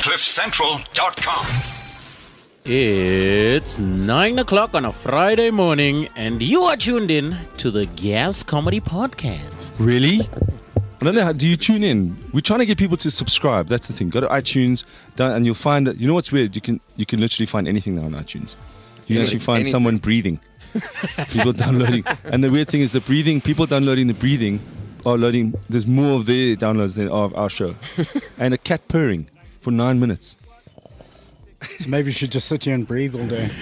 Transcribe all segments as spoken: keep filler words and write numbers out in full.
cliff central dot com. It's nine o'clock on a Friday morning, and you are tuned in to the Gas Comedy Podcast. Really? I don't know how, do you tune in? We're trying to get people to subscribe. That's the thing. Go to iTunes, down, and you'll find that. You know what's weird? You can you can literally find anything now on iTunes. You can actually find anything. someone breathing. People downloading. And the weird thing is the breathing, people downloading the breathing are loading. There's more of their downloads than of our show. And a cat purring for nine minutes. So maybe you should just sit here and breathe all day.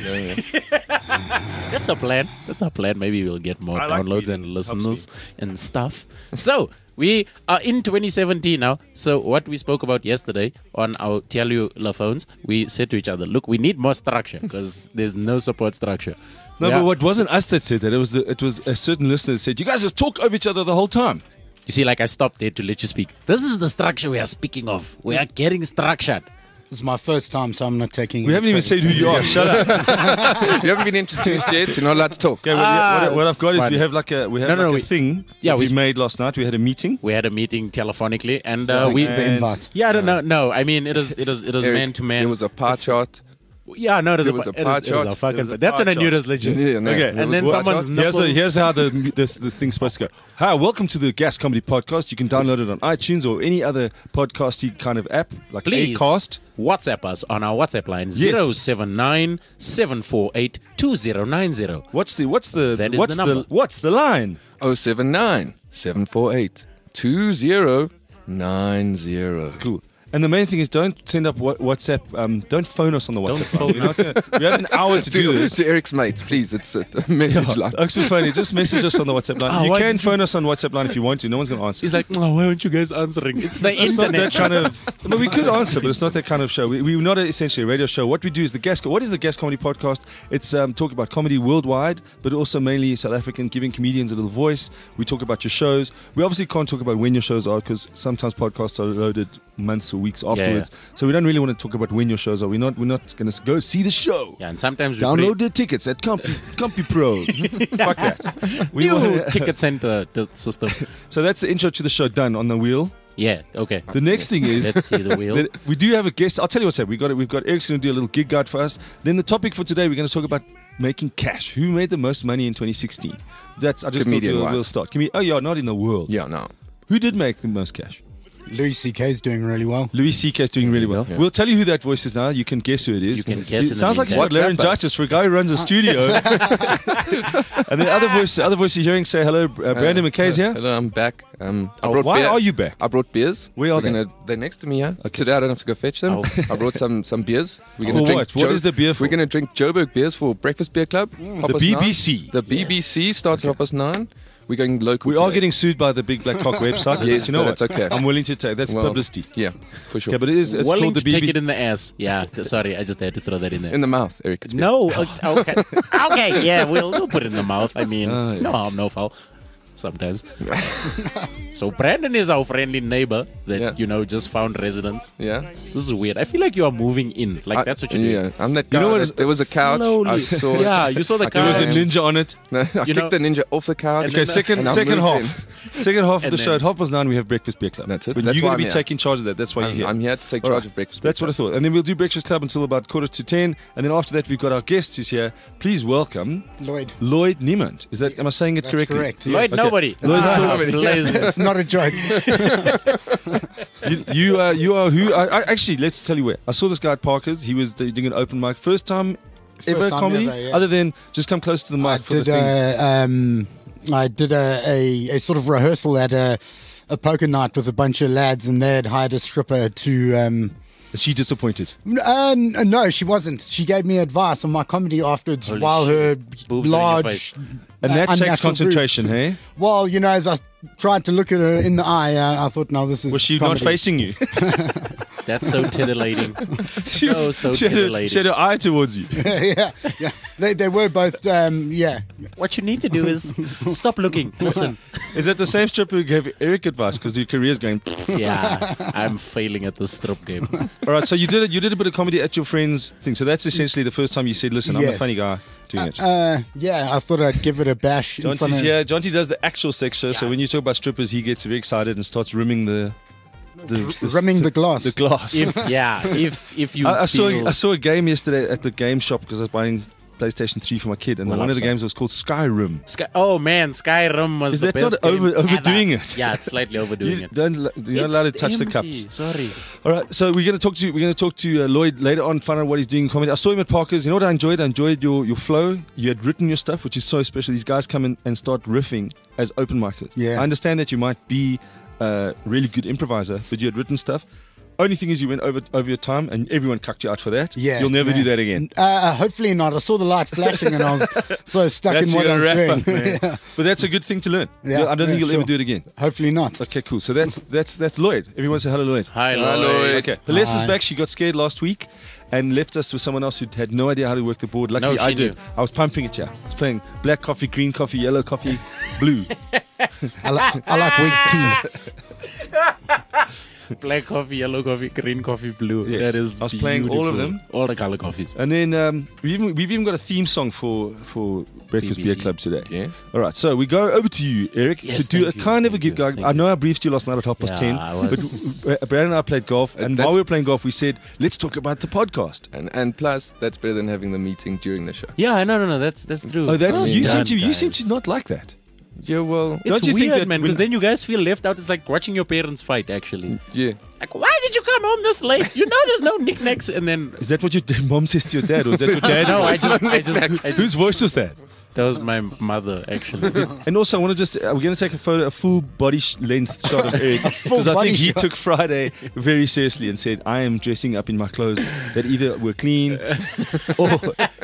That's our plan. That's our plan. Maybe we'll get more I like downloads breathing. and listeners Helps and stuff. So, we are in twenty seventeen now. So, what we spoke about yesterday on our cellular phones, we said to each other, look, we need more structure because there's no support structure. No, Yeah. but what wasn't us that said that. It was the, it was a certain listener that said, you guys just talk over each other the whole time. You see, like I stopped there to let you speak. This is the structure we are speaking of. We are getting structured. This is my first time, so I'm not taking. We haven't even said who you are. Shut up. You haven't been introduced yet. You're not allowed to talk. Okay, well, Ah, what, what I've got it's is we fun. have like a we have No, no, like no, a we- thing yeah, that we we- made last night. We had a meeting. We had a meeting telephonically, and uh, Thanks we. for the invite. Yeah, I don't know. No, I mean it is. It is. It is Eric, man to man. There was a pie chart. Yeah, no, it is there a, was a it is- pie it is chart. a fucking. There was a That's pie when I knew it chart. was legit. Yeah, no, Okay, there and was then what? someone's Here's, the, nipples- here's how the this, the thing's supposed to go. Hi, welcome to the Gas Comedy Podcast. You can download it on iTunes or any other podcasty kind of app like Please Acast. WhatsApp us on our WhatsApp line zero seven nine seven four eight two zero nine zero. What's the what's the That is what's the number. what's the line? oh seven nine seven four eight two zero nine zero. Cool. And the main thing is, don't send up wa- WhatsApp. Um, don't phone us on the Don't WhatsApp. phone line. We're not gonna- we have an hour to do To, this. to Eric's mates, please. It's a message line. Oxford phone, just message us on the WhatsApp line. Oh, you why can did you- phone us on WhatsApp line if you want to. No one's going to answer. He's like, oh, why aren't you guys answering? It's the It's not that internet. kind of. But we could answer, but it's not that kind of show. We, we're not essentially a radio show. What we do is the Gas. What is the Gas Comedy Podcast? It's um, talk about comedy worldwide, but also mainly South African, giving comedians a little voice. We talk about your shows. We obviously can't talk about when your shows are because sometimes podcasts are loaded months or weeks afterwards. So we don't really want to talk about when your shows are. We're not. We're not going to go see the show. Yeah, and sometimes we Download put the tickets at Compy, Compy Pro. Fuck that. We new want- ticket center t- system. So that's the intro to the show done on the wheel. Yeah, okay. The next thing is Let's see the wheel. that we do have a guest. I'll tell you what's up. We got it. We've got Eric's going to do a little gig guide for us. Then the topic for today, we're going to talk about making cash. Who made the most money in twenty sixteen? That's I just thought we'll, Comedian-wise. we'll start. Can we? Oh yeah, not in the world. Yeah, no. Who did make the most cash? Louis C K is doing really well. Louis C K is doing really well. Yeah. We'll tell you who that voice is now. You can guess who it is. You can guess It in the sounds like he's got meantime. laryngitis for a guy who runs a studio. And the other voice, the other voice you're hearing say hello. Uh, Brandon McKay's here. Hello, I'm back. Um, I Oh, brought why beer. are you back? I brought beers. Where are We're they? Gonna, they're next to me here. Today I don't have to go fetch them. Oh. I brought some some beers. We're For gonna drink what? What is the beer for? We're going to drink Joburg beers for Breakfast Beer Club. Half The past B nine. B C. The B B C starts at half past nine. We're going local. We are today. getting sued by the Big Black Cock website. Yes, you know so what? that's okay. I'm willing to take. That's Well, publicity. Yeah, for sure. Okay, but it is. It's Willing called the to B B C. take it in the ass. Yeah, th- sorry, I just had to throw that in there. in the mouth, Eric. It's beer. No, uh, okay, okay, yeah, we'll, we'll put it in the mouth. I mean, Oh, yeah. no harm, no foul. Sometimes. So Brandon is our friendly neighbor that Yeah. you know just found residence. Yeah. This is weird. I feel like you are moving in. Like I- that's what you're doing. Yeah, I'm that guy. know what that- is- there was a couch. Slowly. I saw. Yeah, you saw the I There was a couch. ninja on it. No, I You kicked know- the ninja off the couch. And Okay, then, uh, second and I second moved half. Second half of And the show then- at half past nine we have Breakfast Beer Club. That's it. But That's you're why going to I'm be here. taking charge of that. That's why I'm, you're here. I'm here to take All charge right. of Breakfast. That's Beer what I Club. thought. And then we'll do Breakfast Club until about quarter to ten. And then after that we've got our guest who's here. Please welcome Lloyd. Lloyd Niemand. Is that? Am I saying it That's correctly? correct. Lloyd, yes. nobody. Lloyd, Ah, nobody. blazes. It's not a joke. You, you are you are who? I, I, actually, let's tell you where. I saw this guy at Parker's. He was doing an open mic. First time ever time comedy. ever, yeah. Other than just come close to the I mic for the did thing. a, um, I did a, a, a sort of rehearsal at a, a poker night with a bunch of lads, and they had hired a stripper to. Um, Is she disappointed? uh, n- no, she wasn't. She gave me advice on my comedy afterwards, Holy while shit. her Boobs are in your large. face. And uh, that takes unnatural concentration, boobs- hey? Well, you know, as I tried to look at her in the eye, uh, I thought, no, this is. Was she comedy. not facing you? That's so titillating. She So, was- so she, had her, titillating. she had her eye towards you. yeah, yeah. They, they were both, um, yeah. What you need to do is stop looking. Listen. Is that the same stripper who gave Eric advice because your career's going? Yeah, I'm failing at the strip game. All right, so you did it. You did a bit of comedy at your friend's thing. So that's essentially the first time you said, "Listen, I'm the Yes. funny guy doing it." Uh, yeah, I thought I'd give it a bash. in front Jonty's of- here. Jonty does the actual sex show. So when you talk about strippers, he gets very excited and starts rimming the the, the Rimming the glass. The glass. If yeah, if if you I, I saw feel, I saw a game yesterday at the game shop because I was buying PlayStation three for my kid, and Well, one of the upside. games was called Skyrim. Sky, oh man, Skyrim was Is the that best not over- game overdoing ever. it? Yeah, it's slightly overdoing You it. don't you're not It's allowed to touch the empty. cups. Sorry. All right, so we're going to talk to we're going to talk to uh, Lloyd later on, find out what he's doing in comedy. I saw him at Parker's. You know what I enjoyed? I enjoyed your, your flow. You had written your stuff, which is so special. These guys come in and start riffing as open micers. Yeah. I understand that you might be a really good improviser, but you had written stuff. Only thing is, you went over over your time, and everyone cucked you out for that. Yeah, you'll never yeah. do that again. Uh, uh, hopefully not. I saw the light flashing and I was so stuck That's in what I your was wrap doing. up, man. Yeah. But that's a good thing to learn. Yeah, I don't yeah, think you'll sure. ever do it again. Hopefully not. Okay, cool. So that's that's that's Lloyd. Everyone say hello, Lloyd. Hi, Hi, Lloyd. Lloyd. Okay, Celeste is Hi. back. She got scared last week and left us with someone else who had no idea how to work the board. Luckily, No, I she did. knew. I was pumping it, yeah. I was playing black coffee, green coffee, yellow coffee, blue. I, li- I like weak tea. Black coffee, yellow coffee, green coffee, blue. Yes. That is I was playing all of beautiful. them. All the color coffees. And then um, we've, even, we've even got a theme song for, for Breakfast B B C. Beer Club today. Yes. All right, so we go over to you, Eric, Yes, to do a thank you, kind of a thank gig. you, I, thank I you. know I briefed you last night at half past Yeah, ten, I was- but uh, Brandon and I played golf, Uh, and that's- while we were playing golf, we said, let's talk about the podcast. And and plus, that's better than having the meeting during the show. Yeah, no, no, no. That's that's true. Oh, that's Well you seem done, to you guys. seem to not like that. Yeah, well, It's Don't you weird, think that man? when- Because then you guys feel left out. It's like watching your parents fight. Actually, yeah. like, why did you come home this late? You know, there's no knickknacks. And then Is that what your mom says to your dad, or is that your dad? no, I just, I just, I just Whose voice was that? that was my mother actually. And also, I want to just, uh, we're going to take a photo, a full body sh- length shot of Eric. Because I body think he shot. took Friday very seriously and said, I am dressing up in my clothes that either were clean or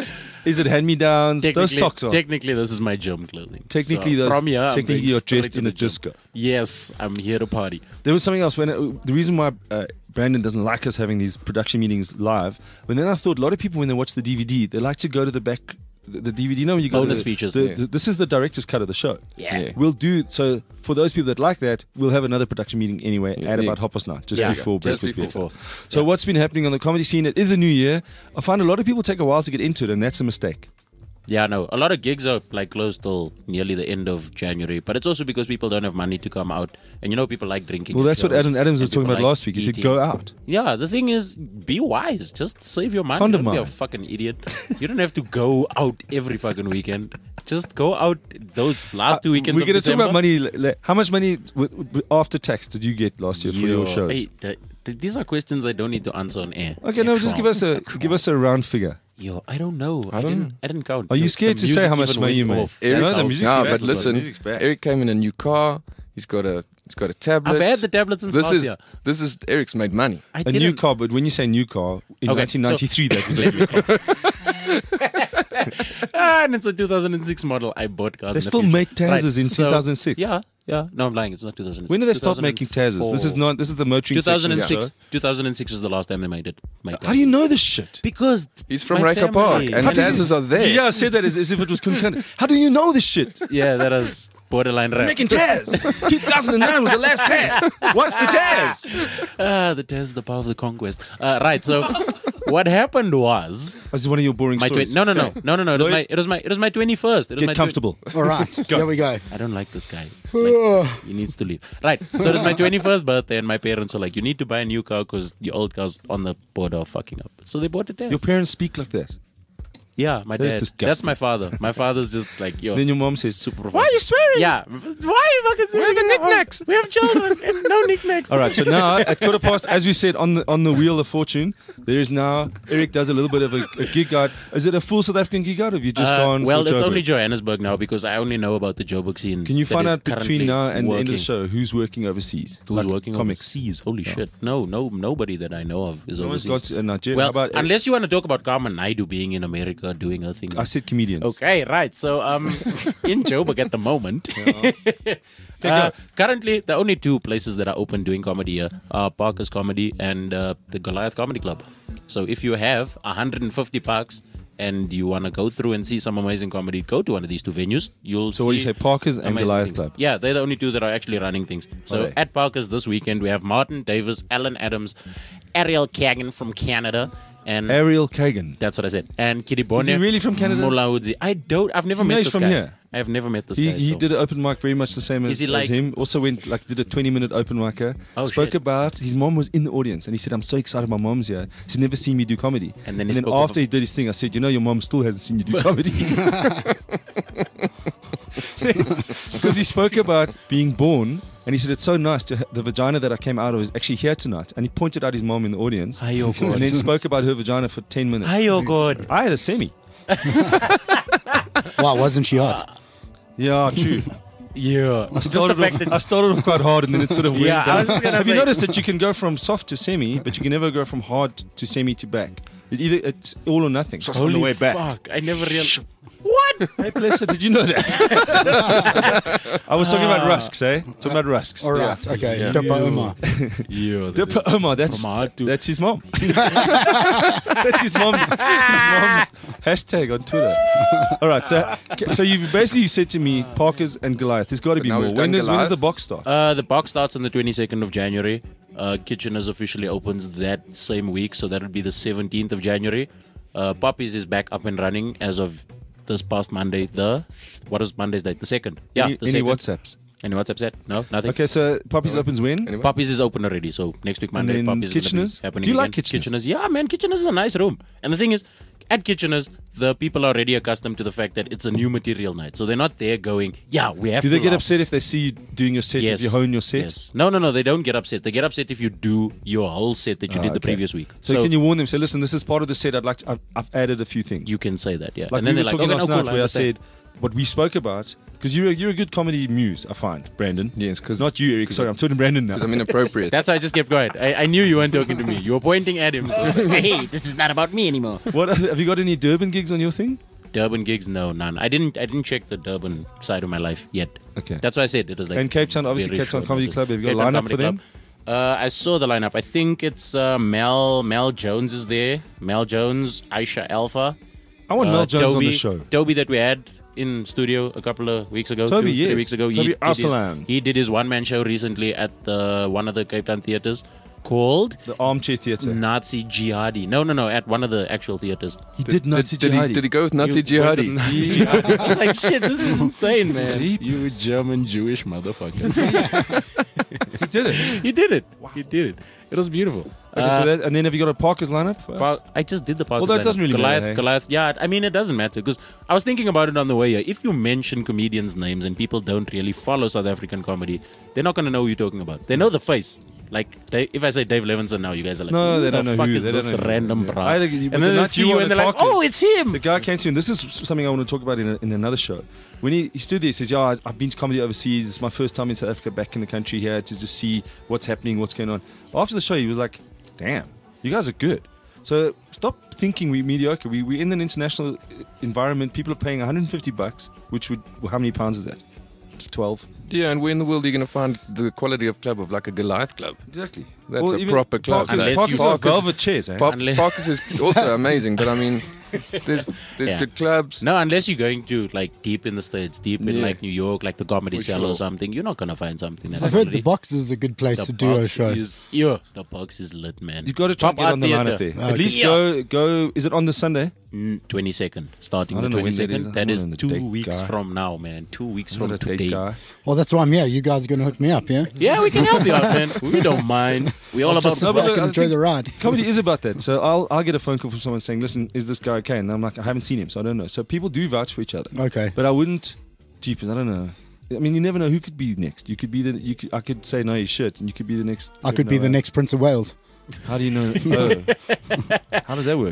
is it hand-me-downs? Those Technically- socks are. Technically, this is my gym clothing. Technically, So those, from here, I'm technically going you're straight dressed to in the a gym. disco. Yes, I'm here to party. There was something else. When uh, the reason why uh, Brandon doesn't like us having these production meetings live, but then I thought a lot of people, when they watch the D V D, they like to go to the back, the, the D V D. You know, when you go Bonus to the, features. the- Yeah. the- this is the director's cut of the show. Yeah. Yeah. We'll do so for those people that like that. We'll have another production meeting anyway Yeah, at yeah. about half past nine, just Yeah. before Just Breakfast Beer before. Club. So what's been happening on the comedy scene? It is a new year. I find a lot of people take a while to get into it, and that's a mistake. Yeah, no. A lot of gigs are like closed till nearly the end of January, but it's also because people don't have money to come out, and you know people like drinking. Well, at that's what shows, Adam Adams and was talking people about like last week. He said, eating. "Go out." Yeah, the thing is, be wise. Just save your money. Condom Don't be a wise. fucking idiot. You don't have to go out every fucking weekend. Just go out those last two weekends. We're of going to talk December. about money. l- l- How much money w- w- after tax did you get last year for your Yo, shows? hey, th- th- these are questions I don't need to answer on air. Okay, no, just give us a give us a round figure. Yo, I don't know. I, I don't didn't. know. I didn't count. Are you The- scared the to say music how much even money you went made? off. Eric, That's No, the how- music's no, bad but as well. listen, Music's bad. Eric came in a new car. He's got a he's got a tablet. I've had the tablets since This last is year. this is Eric's made money. I A didn't. new car, but when you say new car, in Okay, nineteen ninety-three, that was a Let new me- car. Ah, and it's a two thousand six model. I bought cars. They in the still future. make Tazes Right, in so- two thousand six. Yeah, yeah. No, I'm lying. It's not two thousand six. When did they start making Tazes? This is not. This is the motoring two thousand section of the six. show. two thousand six was the last time they made it. Made How do you Tazes. know this shit? Because He's from my Reka Park, family- and How do you- Tazes are there. Yeah, I said that as, as if it was concurrent. How do you know this shit? yeah, that was borderline rap. Making Taz. two thousand nine was the last Taz. What's the Taz? Ah, the Taz, the power of the conquest. Uh, right. So, what happened was This is one of your boring my stories. twen- no, no, no, no, no, no. It was Lloyd? my it was my it was my twenty first. It was my Get twen- comfortable. All right, here we go. I don't like this guy. Like, he needs to leave. Right. So it was my twenty-first birthday, and my parents were like, "You need to buy a new car because the old car's on the border of fucking up." So they bought a Taz. Your parents speak like that. Yeah, my That's dad. disgusting. That's my father. My father's just like, yo. Then your mom says, super. "Why are you swearing?" Yeah. Why are you fucking swearing? the in our knickknacks? house? We have children and no knickknacks. All right, so now at quarter past, as we said on the on the wheel of fortune, there is now Eric does a little bit of a, a gig guide. Is it a full South African gig guide, or have you just Uh, gone? well, for it's Joburg? only Johannesburg now because I only know about the Joburg scene. Can you that find is out between currently now and the end of the working. show who's working overseas? Who's Like working comics? overseas? Holy shit! No, no, nobody that I know of is No one's overseas. got to, uh, Nigeria. well, How about Eric? unless you want to talk about Carmen Naidu being in America doing her thing. I said comedians. Okay, right. So, um, in Joburg at the moment, uh, currently the only two places that are open doing comedy here are Parker's Comedy and uh, the Goliath Comedy Club. So, if you have one hundred fifty bucks and you want to go through and see some amazing comedy, go to one of these two venues. You'll So see what do you say, Parker's and amazing Goliath things. Club? Yeah, they're the only two that are actually running things. So, Okay. at Parker's this weekend, we have Martin Davis, Alan Adams, Ariel Kagan from Canada, and Ariel Kagan. that's what I said. And Kiribone. Is he really from Canada? Molaudzi. I don't. I've never No, met he's this from guy. here. I have never met this He, guy. he so. did an open mic very much the same as, Is he as like- him. Also went like did a twenty minute open micer. Oh, spoke shit. about his mom was in the audience and he said, "I'm so excited my mom's here. She's never seen me do comedy." And then he and then spoke after of- he did his thing, I said, "You know, your mom still hasn't seen you do comedy." Because he spoke about being born. And he said, it's so nice to ha- the vagina that I came out of is actually here tonight. And he pointed out his mom in the audience. Hi, oh And God. then spoke about her vagina for ten minutes. Hi, oh God. I had a semi. Why wasn't she hot? Yeah, true. Yeah. I started, off, I started off quite hard and then it sort of went Yeah, I down. was just gonna Have you say- noticed that you can go from soft to semi, but you can never go from hard to semi to back? It either It's all or nothing on the Holy way back. fuck. I never realized. What? Hey, bless her, did you know that? I was talking about rusks, eh? Talking about rusks. All right, okay. Yeah. Dipper Omar. Yeah. Dipper Omar, that's, From hard to- that's his mom. That's his mom's, his mom's hashtag on Twitter. All right, so so you basically said to me, Parkers and Goliath. There's got to But be now more. we've When done does, when does the Goliath. box start? Uh, the box starts on the twenty-second of January. Uh, Kitchener's officially opens that same week, so that would be the seventeenth of January. Uh, Poppies is back up and running as of this past Monday. The what is Monday's date? The second. Yeah, any the any second. WhatsApps? Any WhatsApp set? No, nothing. Okay, so Poppies opens when? Anyway. Poppies is open already, so next week Monday, then Poppies is gonna Kitchener's? be happening Do you like again. Kitchener's? Yeah, man, Kitchener's is a nice room. And the thing is, at Kitchener's, the people are already accustomed to the fact that it's a new material night, so they're not there going, yeah, we have Do to they get laugh. upset if they see you doing your set, Yes. if you hone your set? Yes. No, no, no. They don't get upset. They get upset if you do your whole set that you Ah, did the okay. previous week. So, can you warn them? Say, listen, this is part of the set. I'd like. To, I've, I've added a few things. You can say that, yeah. like and then we they're were like, talking okay, last no, cool, night, where I understand. said what we spoke about, because you're a, you're a good comedy muse. I find Brandon. Yes, because Not you, Eric. Sorry, I'm talking to Brandon now. I'm inappropriate. That's why I just kept quiet. I, I knew you weren't talking to me. You were pointing at him. So I was like, hey, this is not about me anymore. What have you got any Durban gigs on your thing? Durban gigs, no, none. I didn't. I didn't check the Durban side of my life yet. Okay. That's why I said it was like. And Cape Town, obviously very Cape Town short Comedy notice. Club. Have you got a Cape Town lineup Comedy for them? Club. Uh, I saw the lineup. I think it's uh, Mel Mel Jones is there. Mel Jones, Aisha Alpha. I want uh, Mel Jones Toby, on the show. Toby that we had in studio a couple of weeks ago. Toby, two, yes. three weeks ago. Toby did his, Arsalan. he did his one man show recently at the one of the Cape Town theaters called The Armchair Theatre. Nazi Jihadi. No, no, no, at one of the actual theaters. He did Nazi did, he, Jihadi. did he go with Nazi You went Jihadi? with Nazi Jihadi. I was like, shit, this is insane, man. Deep. You German Jewish motherfucker. He did it. he did it. He did it. It was beautiful. Okay, Uh, so that, and then have you got a Parkers lineup? for us? Well, I just did the podcast. Although it lineup. doesn't really Goliath, matter, hey? Goliath. Yeah, I mean, it doesn't matter because I was thinking about it on the way here. If you mention comedians' names and people don't really follow South African comedy, they're not going to know who you're talking about. They know the face. Like, they, if I say Dave Levinson now, you guys are like, No, who they the don't know fuck who. is They don't this know who. random Yeah. bra? I had a- And but then the they night see you you were and at they're like, Parkers, oh, it's him. The guy came to me, and this is something I want to talk about in, a, in another show. When he, he stood there, he says, yeah, I- I've been to comedy overseas. It's my first time in South Africa, back in the country here to just see what's happening, what's going on. After the show, he was like, damn, you guys are good. So stop thinking we're mediocre. We, we're in an international uh, environment. People are paying one hundred fifty bucks, which would, well, how many pounds is that? twelve. Yeah, and where in the world are you going to find the quality of club of like a Goliath club? Exactly. That's Or a even proper club. Parkers, Unless Parkers you- got Parkers- velvet chairs, eh? Park, Unless- Parkers is also amazing, but I mean, there's there's Yeah. good clubs. No, unless you're going to like deep in the States, deep in Yeah. like New York, like the Comedy For Cell or sure. something, you're not going to find something that's I've heard the quality. box is a good place The to do a box show. is, yeah, the box is lit, man. You've got to try Pop and get Art on the lineup Theatre. there. Okay. At least Yeah. go, go. Is it on the Sunday? Mm, twenty-second, starting I the don't know when that is. twenty-second. That I'm is not a two date weeks guy. from now, man. Two weeks I'm from not a date today. guy. Well, that's why I'm here. You guys are going to hook me up, yeah? Yeah, we can help you out, man. We don't mind. We all I'll about just sit No, but back look, and I enjoy think- the ride. Comedy is about that. So I'll I'll get a phone call from someone saying, "Listen, is this guy okay?" And I'm like, "I haven't seen him, so I don't know." So people do vouch for each other. Okay. But I wouldn't. Jeepers, I don't know. I mean, you never know who could be next. You could be the. You could. I could say no, he's shit, and you could be the next. I could be no, the uh, next Prince of Wales. How do you know? Oh. How does that work?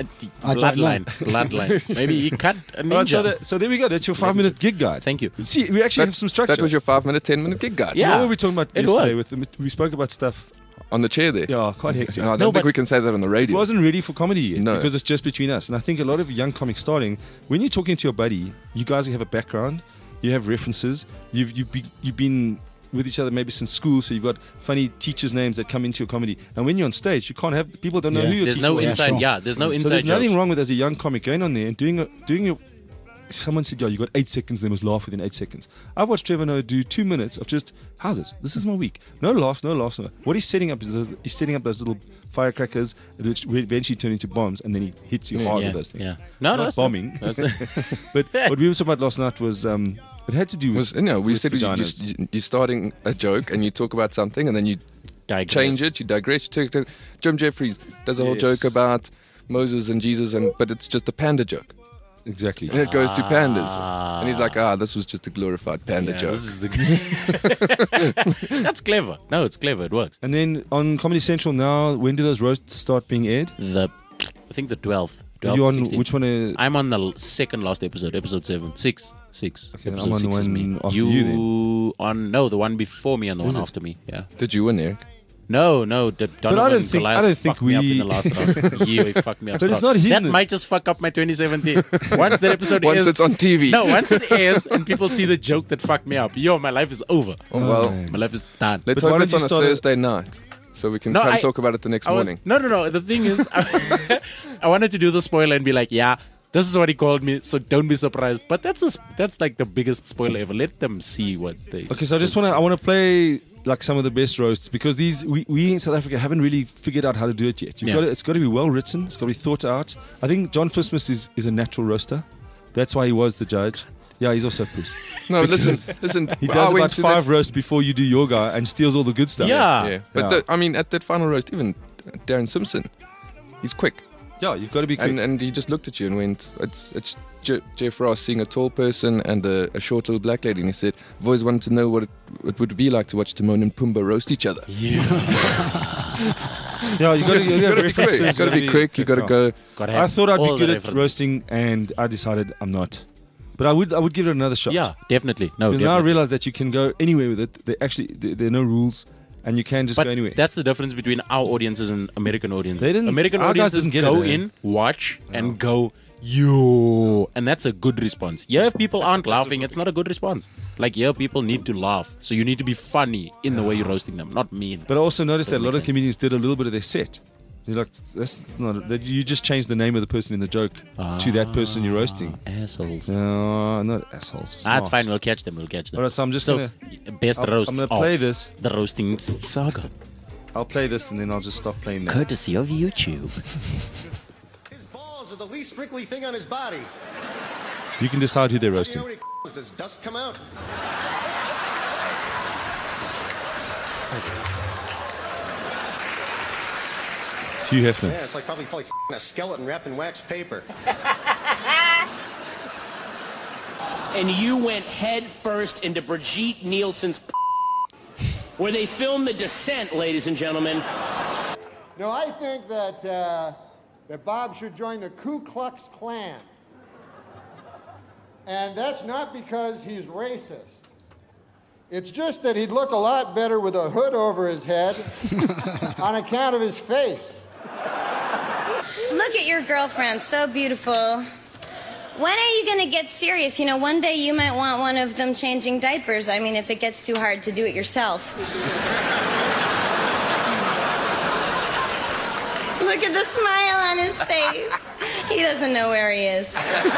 I don't know. bloodline. Bloodline. Maybe he cut a ninja. All right, so, that, so there we go. That's your five minute gig guide. Thank you. See, we actually That- have some structure. That was your five minute, ten minute gig guide. Yeah. What were we talking about It yesterday? was. With the, we spoke about stuff. On the chair there. Yeah, quite hectic. No, I don't No, think but- we can say that on the It radio. wasn't ready for comedy yet No. because it's just between us. And I think a lot of young comics starting, when you're talking to your buddy, you guys have a background, you have references, you've you've, be, you've been with each other maybe since school, so you've got funny teachers' names that come into your comedy. And when you're on stage, you can't have people don't know Yeah. who your There's teacher no was. Yeah, inside. sure. Yeah, there's no So inside there's nothing jokes. wrong with as a young comic going on there and doing a, doing your someone said, "Yeah, you got eight seconds. They must laugh within eight seconds." I've watched Trevor Noah do two minutes of just, "How's it? This is my week. No laughs, no laughs." No. What he's setting up is the, he's setting up those little firecrackers, which will eventually turn into bombs, and then he hits you Yeah, hard yeah, with those things. yeah. No, Not that's bombing. That's, But what we were talking about last night was um, it had to do with. Was, you know, we with said you, vaginas. you, you're starting a joke and you talk about something and then you digress. change it, you digress. You take, take, Jim Jeffries does a whole Yes. joke about Moses and Jesus, and but it's just a panda joke. Exactly. And it goes to pandas. And he's like, ah, this was just a glorified panda Yeah, joke. this is the That's clever. No, it's clever. It works. And then on Comedy Central now, when do those roasts start being aired? The, I think the twelfth. Are twelfth you on sixteenth. which one? Uh, I'm on the l- second last episode, episode seven, six, six. Okay, then episode I'm on the six is one me. after you, you on no, the one before me and the Is one it? after me. Yeah. Did you win, Eric? No, no. D- Donovan I don't think- Goliath I don't think fucked me up we- in the last round. Yeah, he fucked me up. But it's strong. not him That that- might just fuck up my twenty seventeen. Once that episode Once airs, it's on T V. no, once it airs and people see the joke that fucked me up, yo, my life is over. Oh, well, man. My life is done. let's But why hope don't it's you on a start a- Thursday night so we can No, come I- talk about it the next I was, morning. no, no, no. The thing is, I, I wanted to do the spoiler and be like, yeah, this is what he called me, so don't be surprised. But that's a, sp- that's like the biggest spoiler ever. Let them see what they. Okay, so I just want to I want to play like some of the best roasts because these we, we in South Africa haven't really figured out how to do it yet. You've Yeah. got to, it's got to be well written. It's got to be thought out. I think John Fismus is, is a natural roaster. That's why he was the judge. Yeah, he's also a puss. No, Because listen, listen. He I does went about to five that- roasts before you do your guy and steals all the good stuff. Yeah. Yeah, but Yeah. The, I mean, at that final roast, even Darren Simpson, he's quick, yeah, you've got to be quick. and and he just looked at you and went, "It's it's Je- Jeff Ross seeing a tall person and a, a short little black lady," and he said, "I've always wanted to know what it, it would be like to watch Timon and Pumbaa roast each other." yeah, you got to You gotta be quick. You gotta be quick. You gotta yeah. go. Gotta I have thought I'd all be the good at references. roasting, and I decided I'm not. But I would I would give it another shot. Yeah, definitely. No, Because now I definitely. realize that you can go anywhere with it. There actually there, there are no rules, and you can just But go anywhere. that's the difference between our audiences and American audiences. They didn't- American our guys audiences didn't get go it, eh? in, watch, and go, yo. And that's a good response. Here, if people aren't laughing, it's not a good response. Like, here, people need to laugh. So you need to be funny in the way you're roasting them, not mean. But I also noticed that a Doesn't lot make of sense. comedians did a little bit of their set. You're like, that's not. That you just changed the name of the person in the joke to that person you're roasting. Assholes. No, not assholes. Ah, it's Smart. fine. We'll catch them. We'll catch them. All right, so I'm just so, gonna. best I'll- roasts I'm gonna of play this. the roasting s- saga. I'll play this and then I'll just stop playing that. Courtesy of YouTube. His balls are the least sprinkly thing on his body. You can decide who they're Do you roasting. know when he does dust come out? Hugh Hefner. Yeah, it's like probably like a skeleton wrapped in wax paper. And you went head first into Brigitte Nielsen's where they filmed The Descent, ladies and gentlemen. No, I think that uh, that Bob should join the Ku Klux Klan. And that's not because he's racist. It's just that he'd look a lot better with a hood over his head on account of his face. Look at your girlfriend, so beautiful. When are you going to get serious? You know, one day you might want one of them changing diapers. I mean, if it gets too hard to do it yourself. Look at the smile on his face. He doesn't know where he is.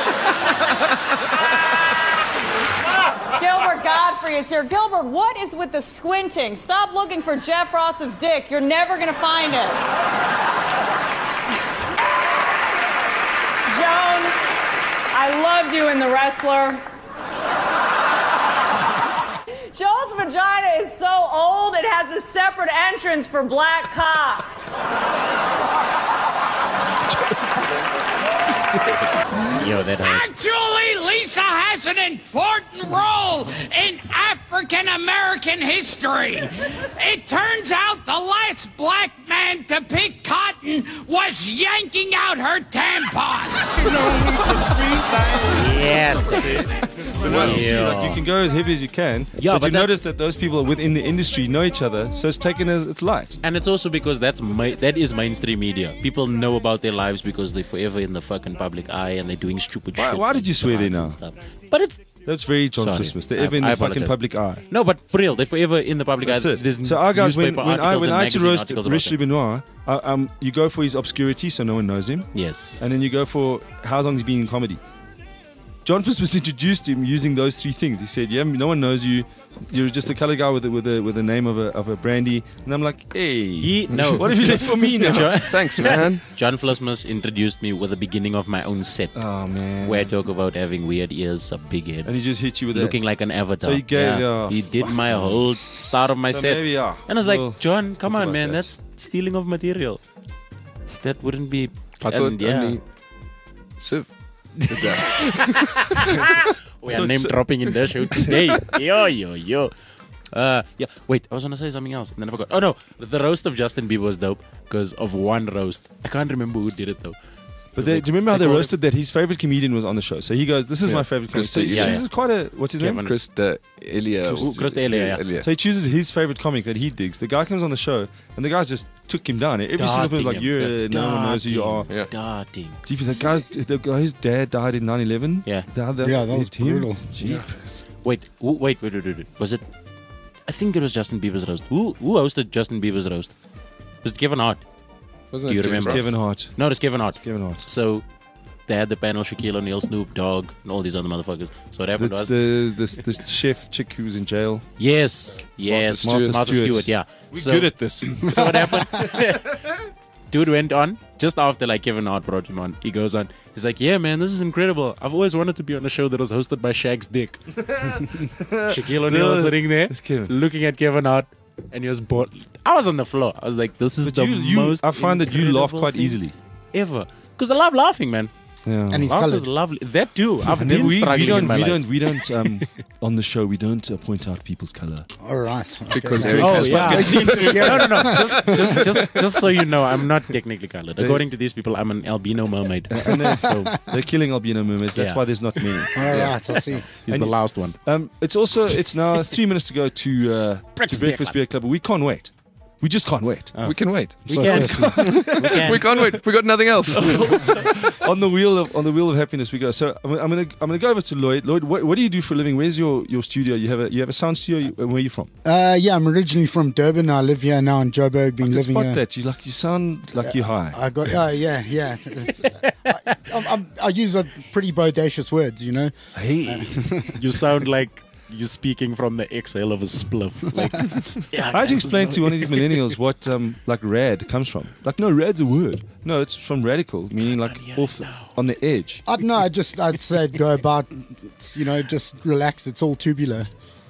Gilbert Godfrey is here. Gilbert, what is with the squinting? Stop looking for Jeff Ross's dick. You're never going to find it. Joan, I loved you in The Wrestler. Joan's vagina is so old, it has a separate entrance for black cocks. Yo, that hurts. Actually, Lisa has an important role in African American history. It turns out the last black man to pick cotton was yanking out her tampon. Yes, it is. But no, you see, Yeah. like, you can go as heavy as you can. Yeah, but, but you that's- notice that those people within the industry know each other, so it's taken as it's light. And it's also because that's ma- that is mainstream media. People know about their lives because they're forever in the fucking public eye and they're doing stupid Why- shit. why did you swear there and now? stuff. But it's That's very John Sorry. Christmas. They're I- ever in I the fucking apologize. public eye. no, but for real, they're forever in the public That's eye. it. There's So our guys, when, newspaper when I articles when and I had to magazine roast articles about Rich them. Benoit, uh, um, you go for his obscurity, so no one knows him, Yes. and then you go for how long he's been in comedy. John Flismus introduced him using those three things. He said, "Yeah, no one knows you. You're just a color guy with a, with a with the name of a of a brandy." And I'm like, "Hey, He, no. what have you left for me now?" John, Thanks, man. John Flismus introduced me with the beginning of my own set. Oh man, Where I talk about having weird ears, a big head, and he just hit you with looking that. like an avatar. So he gave- yeah. yeah. He did my whole start of my So set. maybe, yeah. And I was like, We'll John, come talk on, about man, that. that's stealing of material. That wouldn't be. I and thought yeah. only Civ did that. We are name dropping in the show today. Yo, yo, yo. Uh, yeah. Wait, I was gonna say something else, and then I forgot. Oh no, the roast of Justin Bieber was dope because of one roast. I can't remember who did it though. But they, like- do you remember how they they called roasted that his favorite comedian was on the show? So he goes, "This is Yeah. my favorite comedian." Chris So he D'Elia. chooses quite a what's his Kevin. name? Chris the Elia. Ooh, Chris D'Elia, yeah. So he chooses his favorite comic that he digs. The guy comes on the show, and the guy just took him down. Every single person was like, Darting him. "You're no one knows who you are." Yeah. Darting. Deep, that guy's the guy's dad died in nine eleven. Yeah. The other, Yeah, that was his team. brutal. Jeepers. Wait, who, wait, wait, wait, wait, wait. Was it? I think it was Justin Bieber's roast. Who who hosted Justin Bieber's roast? Was it Kevin Hart? Wasn't Do you it James remember? Ross? Kevin Hart. No, it's Kevin Hart. Kevin Hart. So they had the panel Shaquille O'Neal, Snoop Dogg, and all these other motherfuckers. So what happened The, was, the, the, the chef chick who was in jail. yes, yes, Martha Martha, Stewart. Stewart. Yeah. We're so, good at this. So what happened? Dude went on just after like Kevin Hart brought him on. He goes on. He's like, "Yeah, man, this is incredible. I've always wanted to be on a show that was hosted by Shaq's dick." Shaquille O'Neal was sitting there, That's Kevin. looking at Kevin Hart, and he was bored. I was on the floor. I was like, "This is But the you, you, most." I find that you laugh incredible quite thing easily. ever because I love laughing, man. Yeah. And he's Laughter is coloured. lovely. That too. I've And been then we, struggling we don't, in my we life. don't, we don't, um, on the show, we don't uh, point out people's color. All right. Okay. Because Yeah. Eric Oh has yeah. fucking- no, no, no. Just, just, just, just so you know, I'm not technically colored. According to these people, I'm an albino mermaid. And they're, So they're killing albino mermaids. That's Yeah. why there's not many. All right, I see. he's And the you- last one. Um, it's also it's now three minutes to go to uh, Breakfast to Beer Breakfast Club. Beer Club. But we can't wait. We just can't wait. We can wait. We So can. firstly- we can. We can't wait. We got nothing else. on the wheel of on the wheel of happiness we go. So I'm, I'm gonna I'm gonna go over to Lloyd. Lloyd, what, what do you do for a living? Where's your, your studio? You have a you have a sound studio. You, where are you from? Uh, yeah, I'm originally from Durban. I live here now in Joburg. Been I can living spot here. that. You like you sound like you're high. I got. Oh yeah, yeah. I, I'm, I'm, I use a pretty bodacious words, you know. Hey, You sound like you're speaking from the exhale of a spliff. Like, yeah, how'd you guys, explain this to is- one of these millennials what um like rad comes from? Like no, rad's a word. No, it's from radical, meaning like yeah, off the, no. on the edge. I don't know. I just I'd say go about, you know, just relax. It's all tubular.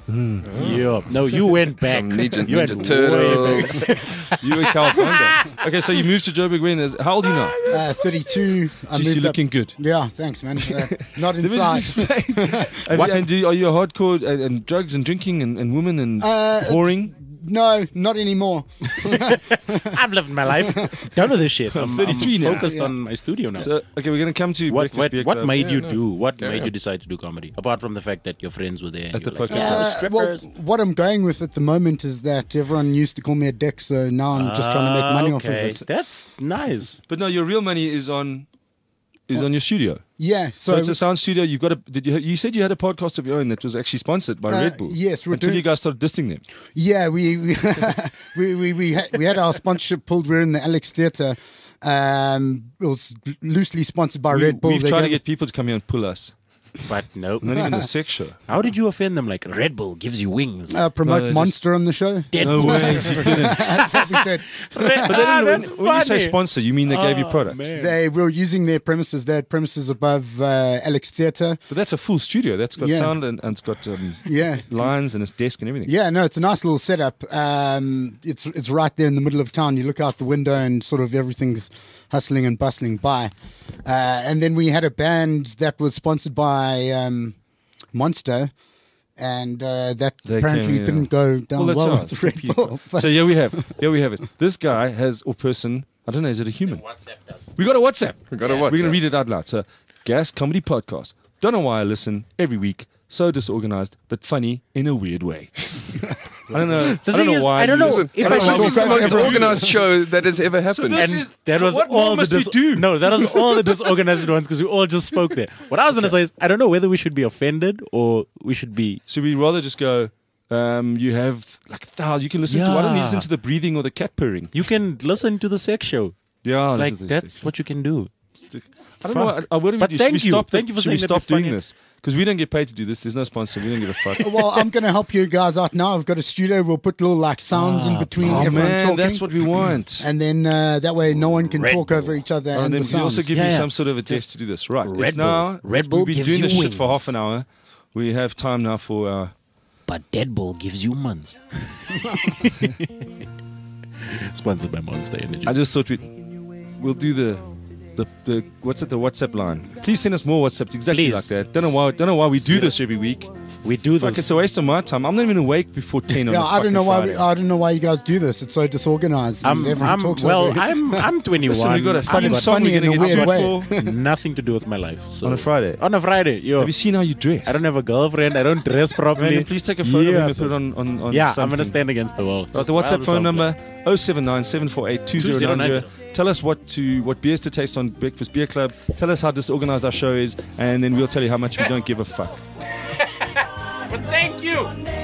Yeah. No, you went back. Some Ninja, you went Ninja way Turtles. back. You in California. Okay, so you moved to Joburg when? Is, how old are you now? Uh, thirty-two. I Jeez, moved you're up- looking good. Yeah, thanks, man. Uh, not Let me just inside. explain. Have you- and do, are you a hardcore and, and drugs and drinking and, and women and Uh, whoring? No, not anymore. I've lived my life. Done with this shit. I'm, thirty-three I'm now. focused Yeah. on my studio now. So okay, we're gonna come to what Breakfast what, Beer what Club. made Yeah, you no. do? What Carry made on. you decide to do comedy? Apart from the fact that your friends were there. And At you the were like, poker "Yeah, club. Uh, well, strippers. what I'm going with at the moment is that everyone used to call me a dick, so now I'm just trying to make money off of okay. it. That's nice. But no, your real money is on is on your studio. Yeah, So, so, it's a sound studio. You've got a. Did you? You said you had a podcast of your own that was actually sponsored by Uh, Red Bull. yes, we're until doing- you guys started dissing them. yeah, we we we we we had, we had our sponsorship pulled. We're in the Alex Theatre. Um, it was loosely sponsored by We, Red Bull. we've They tried to gave- get people to come here and pull us. But no. Not even a sex show. How did you offend them? Like Red Bull gives you wings. uh, promote No, they Monster on the show. No way, she didn't. That's what we said. But then Ah, when, that's when you say funny. sponsor, you mean they gave you Oh, product. man. They were using their premises. They had premises above uh, Alex Theatre. But that's a full studio. That's got Yeah. sound and, and it's got um, Yeah. lines and its desk and everything. Yeah, no, it's a nice little setup. Um, it's it's right there in the middle of town. You look out the window and sort of everything's hustling and bustling by. Uh, and then we had a band that was sponsored by um, Monster, and uh, that They apparently came, yeah. didn't go down Well, well, that's with right. Red Bull. But So here we have, here we have it. This guy has or person. I don't know. Is it a human? WhatsApp does. We got a WhatsApp. We got a Yeah. WhatsApp. We're gonna read it out loud. So, Gas Comedy Podcast. Don't know why I listen every week. So disorganized, but funny in a weird way. I don't know. The I don't thing know is, why. I don't you know listen. if I I don't know should why This is the you most listen. organized show that has ever happened. this And is- that was what all more the must we dis- do? No, that was all the disorganized ones because we all just spoke there. What I was gonna say is, I don't know whether we should be offended or we should be. Should we rather just go? Um, you have like thousands. You can listen to. Why doesn't you Yeah. listen to the breathing or the cat purring? You can listen to the sex show. Yeah, Like listen to that's this. what you can do. I don't know. I, I, what do we But do? thank should we you. stop? Thank you for should we saying that stop we're doing funny. this? because we don't get paid to do this. There's no sponsor. We don't give a fuck. Well, I'm going to help you guys out now. I've got a studio. We'll put little like sounds in between Oh everyone man, talking. that's what we want. And then uh, that way no one can Red talk Bull. over each other. Oh, and and then the we also sounds. give Yeah, you yeah. some sort of a test to do this. Right. Red it's now. Bull. Red Bull We've been gives doing you this shit for wings. half an hour. We have time now for. Uh, But Dead Bull gives you months. Sponsored by Monster Energy. I just thought we we'll do the. The, the what's it the WhatsApp line? Please send us more WhatsApps exactly Please. like that. Don't know why. Don't know why we do this every week. We do Fuck, this. it's a waste of my time. I'm not even awake before ten. Yeah, on a I don't know fucking why. Friday. We, I don't know why you guys do this. It's so disorganized. and I'm, everyone I'm talks well. over it. I'm I'm twenty-one. Listen, we got a I've fucking got song we're funny in gonna a get weird sued for nothing to do with my life. So on a Friday. On a Friday, yo. Have you seen how you dress? I don't have a girlfriend. I don't dress properly. Brandon, please take a photo of him Yeah, and put it on on, on yeah, I'm something. gonna stand against the wall. Right, the WhatsApp phone number oh seven nine seven four eight two zero nine zero. Tell us what to what beers to taste on Breakfast Beer Club. Tell us how disorganized our show is, and then we'll tell you how much we don't give a fuck. But thank you.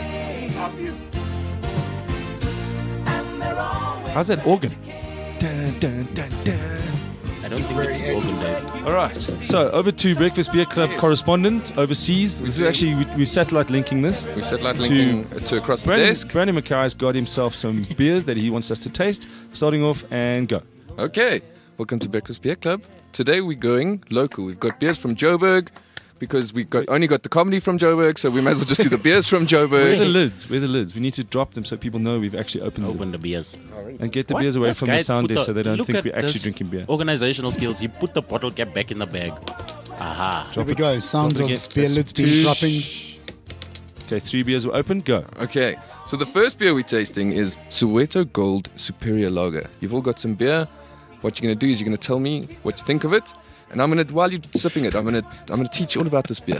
How's that organ? Dun, dun, dun, dun. I don't think it's an organ, Dave. All right. So over to Breakfast Beer Club correspondent overseas. This is actually we, we're satellite linking this. We satellite To- linking to, to across the Brandon, desk. Brandon Mackay's got himself some beers that he wants us to taste. Starting off and go. Okay, welcome to Breakfast Beer Club. Today we're going local. We've got beers from Joburg because we got only got the comedy from Joburg, so we might as well just do the beers from Where are the Joburg. lids? Where are the lids? We need to drop them so people know we've actually opened them. Open the beers. And get the What? beers away This from the guy sound put desk the- so they don't look think at we're actually this drinking beer. Organizational skills. He put the bottle cap back in the bag. Aha. There we go. Sounds Drop of again. beer That's lids being two. dropping. Okay, three beers were open. Go. Okay, so the first beer we're tasting is Soweto Gold Superior Lager. You've all got some beer. What you're gonna do is you're gonna tell me what you think of it, and I'm gonna while you're sipping it, I'm gonna I'm gonna teach you all about this beer.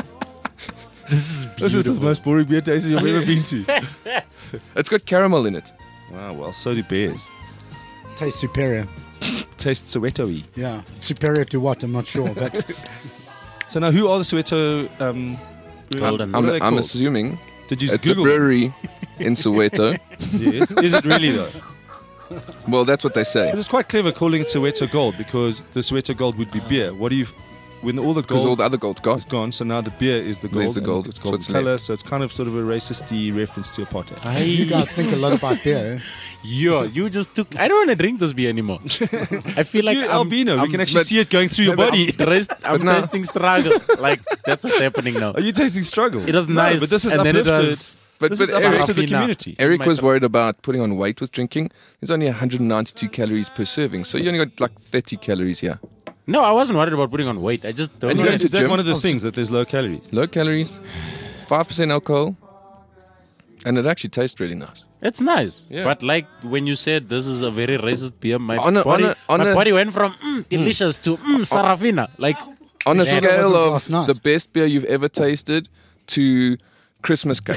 This is beautiful. This is the most boring beer tasting you've ever been to. It's got caramel in it. Wow, well, so do beers. Tastes superior. Tastes Soweto-y. Yeah. Superior to what? I'm not sure. But So now, who are the Soweto? Um, Golden. what I'm, are they I'm called? assuming Did you it's Google a brewery in Soweto. Yes. Is it really though? Well, that's what they say. But it's quite clever calling it Soweto Gold because the Soweto Gold would be beer. What do you? When all the Because gold all the other gold's gone. is gone, so now the beer is the gold. There's the and gold. It's So gold it's color, left. so it's kind of sort of a racist-y reference to apartheid. you guys think a lot about beer. Yo, you just took. I don't want to drink this beer anymore. I feel like you I'm, albino, I'm, we can actually but- see it going through your but- body. The rest, I'm But now- tasting struggle. Like that's what's happening now. Are you tasting struggle? It was No, nice, but this is and then it uplifted. was. But, This but is uplifted Eric, the Sarafina. community. Eric My was God. worried about putting on weight with drinking. There's only one hundred ninety-two calories per serving, so you only got like thirty calories here. No, I wasn't worried about putting on weight. I just don't. And Is you that, go to is that gym? one of the things that there's low calories? Low calories, five percent alcohol, and it actually tastes really nice. It's nice, Yeah. but like when you said this is a very racist beer, my On a- body, on a- on my a- body went from mm, delicious to mm, Sarafina. Like On a Yeah, that scale wasn't of last night. the best beer you've ever tasted to Christmas cake,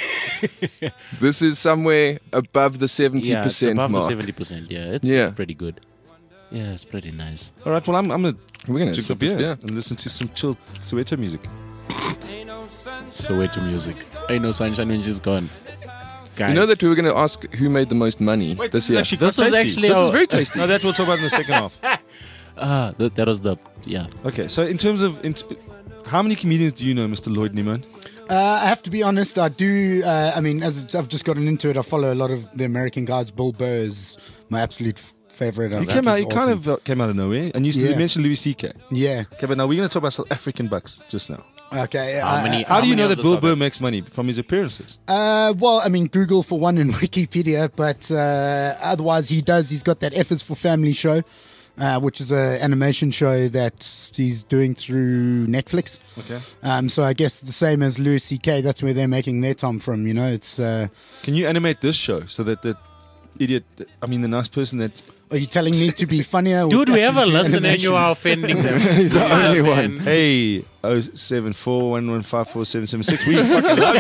this is somewhere above the seventy yeah, it's percent above the mark. seventy percent. Yeah, it's, Yeah. it's pretty good. Yeah, it's pretty nice. All right, well, I'm, I'm going to We're gonna drink the sip this beer, beer. and listen to some chill Soweto music. Soweto music. Ain't no sunshine when she's gone. Guys, You know that we were going to ask who made the most money Wait, this this is year. actually this quite was tasty. actually this our, is very tasty. No, that we'll talk about in the second half. ah that, that was the yeah. Okay, so in terms of in how many comedians do you know, Mister Lloyd Niemann? Uh, I have to be honest. I do. Uh, I mean, as it's- I've just gotten into it, I follow a lot of the American guys. Bill Burr is my absolute f- favorite. I You think came out, he's you kind awesome. of uh, came out of nowhere, and you, Yeah. you mentioned Louis C K. Yeah. Okay, but now we're going to talk about South African bucks just now. Okay. How uh, many- How, do you many know of that the Bill South Burr Af- makes money from his appearances? Uh, well, I mean, Google for one and Wikipedia, but uh, otherwise he does. He's got that F is for Family show, uh, which is an animation show that he's doing through Netflix. Okay. Um, so I guess the same as Louis C K. That's where they're making their Tom from. You know, it's. Uh, Can you animate this show so that that idiot, I mean, the nice person that are you telling me to be funnier? or Dude, we have a actually do listener and animation? you are offending them. He's the Yeah, only man. one. hey oh seven four one one five four seven seven six, we fucking love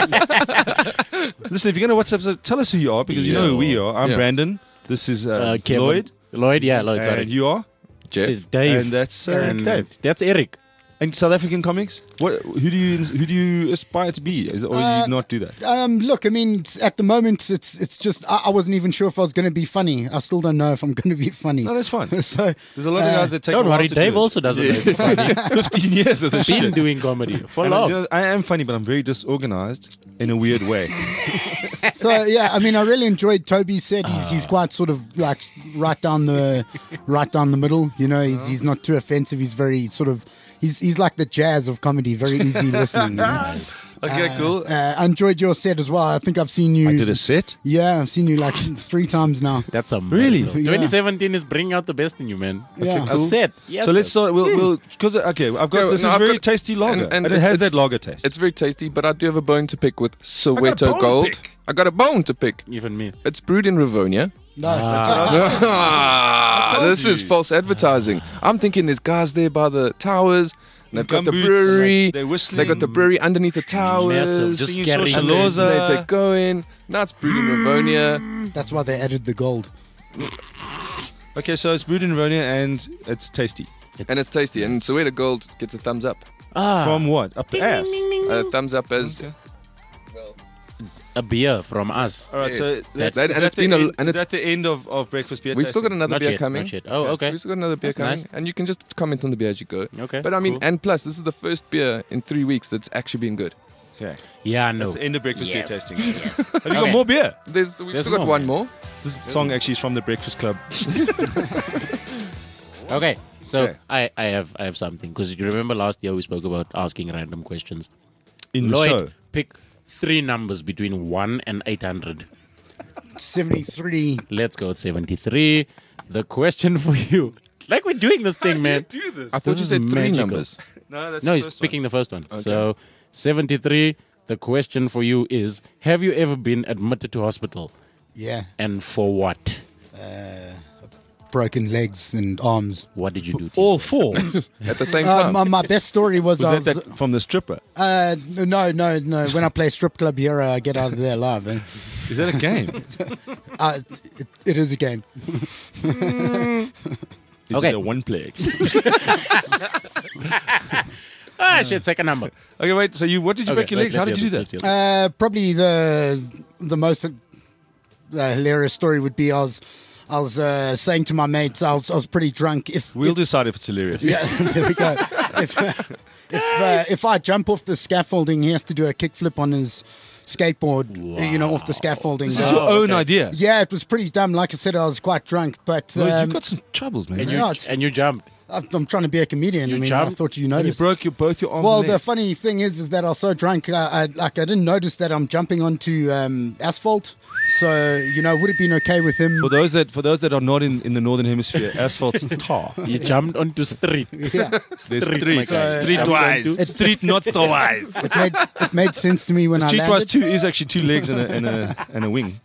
you. Listen, if you're going to WhatsApp, so tell us who you are because you know who we are. I'm Yeah. Brandon. This is uh, Uh, Kevin. Lloyd. Lloyd, yeah, Lloyd. Sorry, And you are? Jeff. Dave. And that's uh, And Dave. That's Eric. And South African comics? What? Who do you who do you aspire to be? Is, or do Uh, you not do that? Um, look, I mean, it's- at the moment, it's it's just I, I wasn't even sure if I was going to be funny. I still don't know if I'm going to be funny. No, that's fine. so There's a lot of uh, guys that take. Don't a while worry, to do Dave it. also doesn't know if it's funny. Fifteen years of this Been shit. doing comedy for And, long. you know, I am funny, but I'm very disorganized in a weird way. So yeah, I mean, I really enjoyed Toby's set. He's he's quite sort of like right down the right down the middle. You know, he's, he's not too offensive. He's very sort of he's he's like the jazz of comedy, very easy listening. You know? Okay, cool. Uh, I enjoyed your set as well. I think I've seen you. I did a set. Yeah, I've seen you like three times now. That's a Really? miracle. Yeah. twenty seventeen is bringing out the best in you, man. Yeah. A set. Yes. So let's sir. start. We'll we'll because okay, I've got Yeah, this no, is I've very got- tasty lager, and- and and, it it's- has it's- that lager taste. It's very tasty, but I do have a bone to pick with Soweto bone to Gold. pick. I got a bone to pick. Even me. It's brewed in Rivonia. No, Ah, told this is you. false advertising. I'm thinking there's guys there by the towers. And they've got the Gumboots, brewery. they're whistling. They got the brewery underneath the towers. Massive, just Singing carrying social the- laws. They- They're going. Now it's brewed in Rivonia. that's why they added the gold. Okay, so it's brewed in Rivonia and it's tasty. And it's tasty. And Soweto Gold gets a thumbs up. Ah, From what? Up the ass. A thumbs up as Okay. a beer from us. All right, Yes. so That's- that's, that- is and that it's the been a- end, and is it's- that the end of, of breakfast beer? We've still got tasting? another Not beer yet, coming. not yet. Oh, Yeah, okay. We've still got another beer That's coming. nice. And you can just comment on the beer as you go. Okay, But I mean, cool. and plus, this is the first beer in three weeks that's actually been good. Okay, Yeah, no. that's the end of breakfast Yes. beer tasting. Yes. Have you Okay. got more beer? There's, we've There's still got more, one man. more. This song actually is from the Breakfast Club. Okay, so Okay. I, I have I have something because you remember last year we spoke about asking random questions. In Lloyd, the show. pick three numbers between one and eight hundred. seventy-three. Let's go at seventy-three. The question for you, like we're doing this thing, man. do this? I thought This you is said three magical. numbers. No, that's No, the he's first picking one. the first one. So seventy-three. The question for you is: have you ever been admitted to hospital, Yeah, and for what? broken legs and arms. What did you do? To All yourself? four. At the same Uh, time. my, my best story was, Was I that, was that from the stripper? uh, no, no, no. When I play strip club hero, I get out of there alive. Eh? Is that a game? Uh, it, it is a game. Is Okay. it a one plague? Ah, shit. Second number. Okay, wait. So you, what did you Okay, break your let- legs? How let's did you hear do this, that? let's hear this. Uh, probably the the most uh, hilarious story would be I was I was uh, saying to my mates I was I was pretty drunk. If We'll if, decide if it's hilarious. yeah, there we go. If uh, if uh, if I jump off the scaffolding, he has to do a kickflip on his skateboard. You know, off the scaffolding. This is Oh, your own okay. idea. Yeah, it was pretty dumb. Like I said, I was quite drunk, but Well, um, you've got some troubles, man. And You you Yeah, it's- and you jumped. I'm I'm trying to be a comedian. You I mean, I jumped? thought you and you noticed. broke your, both your arms Well, and the legs. funny thing is, is that I was so drunk, uh, I, like I didn't notice that I'm jumping onto um, asphalt. So you know, would it been okay with him? For those that for those that are not in, in the northern hemisphere, asphalt's tar. You jumped onto street. Yeah, There's Street, street, my guy. street Jumped wise, onto- street not so wise. it made it made sense to me when I Street wise landed. two is actually two legs and a and a and a wing.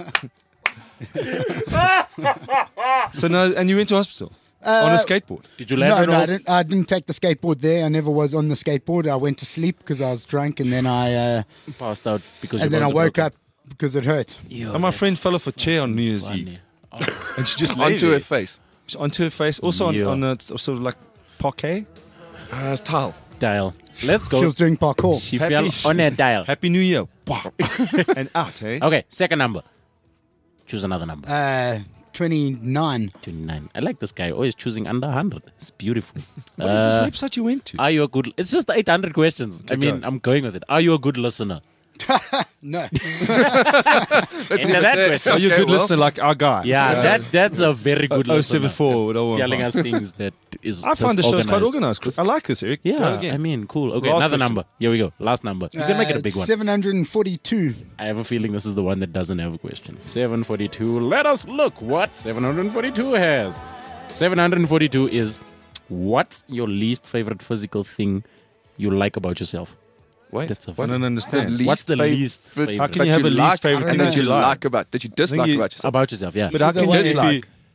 So now, and you went to hospital on a skateboard. Did you land No, it no, I off? didn't, I didn't take the skateboard there. I never was on the skateboard. I went to sleep because I was drunk, and then I uh, Passed out because and your then I bones are woke broken. up because it hurt. Yo, And my that's friend fell off a chair on New Year's funny. Eve, Oh, and she just lay Onto there. her face. onto her face, also on, Yeah. on a sort of like parquet. Uh, it's tile. dial. Let's She go. was doing parkour. She Happy- fell on a dial. Happy New Year, and out, eh? Okay, second number. Choose another number. Uh, twenty-nine. twenty-nine. I like this guy. Always choosing under one hundred. It's beautiful. What is Uh, this website you went to? Are you a good... It's just eight hundred questions. I mean, going. I'm going with it. Are you a good listener? No. Into that it. question. Are you a Okay, good well. listener like our guy? Yeah, that that's a very good oh listener. seven four. Telling us things that is I find the show's quite disorganized. organized. I like this, Eric. Go Yeah, again. I mean, cool. Okay, Last another question. number. Here we go. Last number. You can make it a big one. seven hundred forty-two. I have a feeling this is the one that doesn't have a question. seven forty-two. Let us look what seven forty-two has. seven forty-two is what's your least favorite physical thing you like about yourself? Wait, That's a what? I don't understand. least What's the fav- least but- favorite? How can but you have a least like, favorite and thing that that you you like? like about, that you dislike you- about yourself? About yourself, yeah. But how Either can you way. if you, Dislike.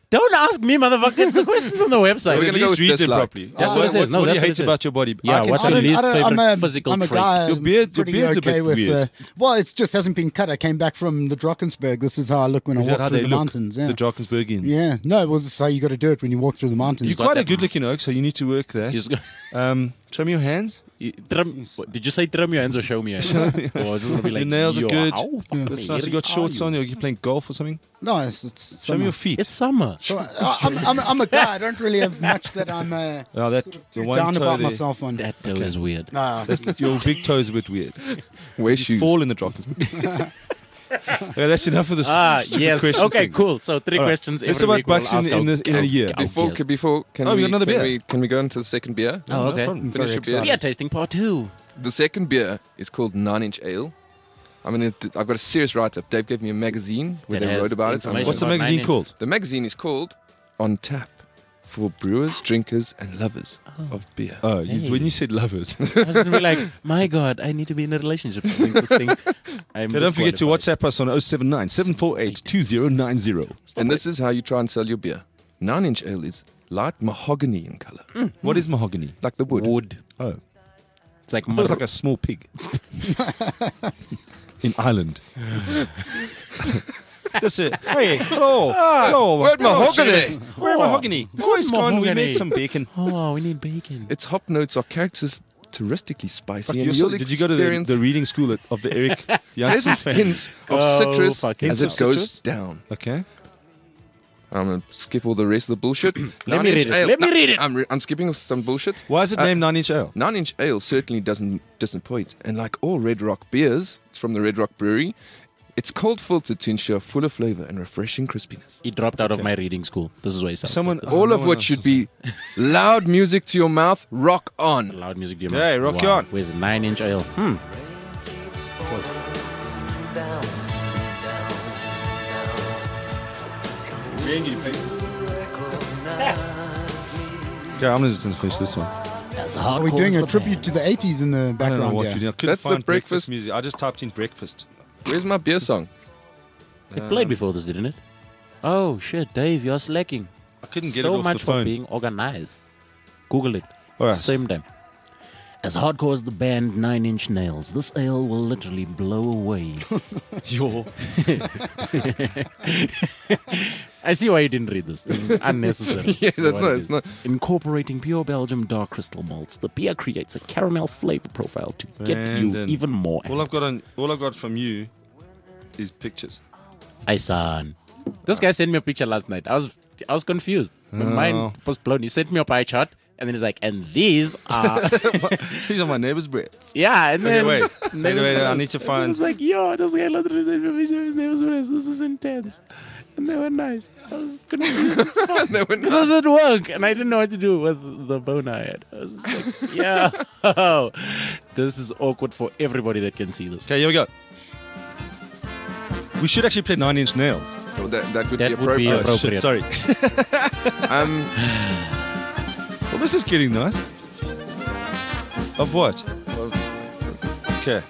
Don't ask me, motherfucker. It's the questions on the website. We're At gonna go least with read them dislike. properly. That's what, what it says. what's- No, what do you that's what hate it says. about your body? Yeah, I can what's tell your you- least I don't- favorite I'm a, physical I'm a trait? guy. Your beard- your pretty beard's a okay bit with, weird. Uh, well, it just hasn't been cut. I came back from the Drakensberg. This is how I look when Is I that walk how through they the look? mountains. Yeah. The Drakensbergians. yeah. No, well, this is how you got to do it when you walk through the mountains. You're quite a good looking oak, so you need to work there. He's got- Um, show me your hands. You- Trim, what, did you say trim your hands or show me your hands? Or is this gonna be like, Your nails are yo, good. how fucking That's nice. You hairy got are shorts you? on. Are you playing golf or something? No, it's, it's Show me your feet. It's summer. So, I, I'm, I'm, I'm a guy. I don't really have much that I'm uh, Oh, that too the one down toe about there. myself on. That though is weird. No, That- your big toe is a bit weird. Wear You shoes. fall in the Drakensberg. Okay, that's enough of this. Ah, stupid yes. question Okay, thing. cool. So three All right. questions. Let's every talk week about we'll bucks in, ask in our- the in the year. our Before, guests. before can Oh, we we, got another can beer. we can we go into the second beer? Oh, okay. problem. Finish Very your beer. excited. Beer tasting part two. The second beer is called Nine Inch Ale. I'm gonna. d- I've got a serious write-up. Dave gave me a magazine where That they has wrote about it. I'm information. gonna- What's the about magazine nine called? The magazine is called On Tap for brewers, drinkers, and lovers of beer. Oh, you, Hey. when you said lovers. I was gonna be like, my God, I need to be in a relationship. I think this thing. I'm Okay, don't forget to disqualified. WhatsApp us on oh seven nine, seven four eight, two oh nine oh. And this is how you try and sell your beer. Nine Inch Ale is light mahogany in color, What is mahogany? like the wood. Wood. Oh, It's like I thought it was mar- like a small pig in Ireland. That's it. Hey, hello, hello. Word hello, mahogany. Seamus. Where mahogany? Boys gone. We mahogany. made some bacon. Oh, we need bacon. Its hop notes are characteristically spicy, Fuck, and you're you'll so- did you go to the, experience the reading school at, of the Eric Janssen pleasant fan? hints of Oh, citrus fucking as hell. it goes Citrus? down. Okay. I'm gonna skip all the rest of the bullshit. Let Nine me Inch read it. Ale- Let me No, read it. I'm, re- I'm skipping some bullshit. Why is it Uh, named Nine Inch Ale? Nine Inch Ale certainly doesn't disappoint, and like all Red Rock beers, it's from the Red Rock Brewery. It's cold filtered to ensure fuller flavor and refreshing crispiness. He dropped out of Okay. my reading school. This is why he sounds Someone- like this. All no of one which else should is- be loud music to your mouth. Rock on. Loud music. Do you Okay, mind? rock you on. Where's Nine Inch Ale? Hmm. Okay, I'm just going to finish this one. As Are we hardcore doing as a the tribute to the eighties in the I don't know background what here? we're doing. I couldn't That's the find breakfast- music. I just typed in breakfast. Where's my beer song? band. It played before this, didn't it? Oh shit, Dave, you're slacking. I couldn't get so it off much the for phone. being organized. Google it. All right. Same time. As hardcore as the band Nine Inch Nails, this ale will literally blow away. Yo. I see why you didn't read this. This is unnecessary. Yeah, This is that's what not- it it's is. not- Incorporating pure Belgium dark crystal malts, the beer creates a caramel flavor profile to get you Brandon. even more. All I've got on, all I've got from you is pictures. Hi, son. This guy sent me a picture last night. I was, I was confused. My Oh. mind was blown. He sent me a pie chart, and then he's like, "And these are." These are my neighbor's breads. Yeah, and Okay, then wait. and Wait, then wait, it I was- need to and find- It was like, yo, this guy literally sent me a picture of his neighbor's breads. This is intense, and they were nice. I was confused as fuck. They were This was at work, and I didn't know what to do with the bone I had. I was just like, yeah, this is awkward for everybody that can see this. Okay, here we go. We should actually play Nine Inch Nails. Oh, that, that would That be would be appropriate. Oh, shit, appropriate. sorry. Um, Well, this is getting nice. Of what? Okay.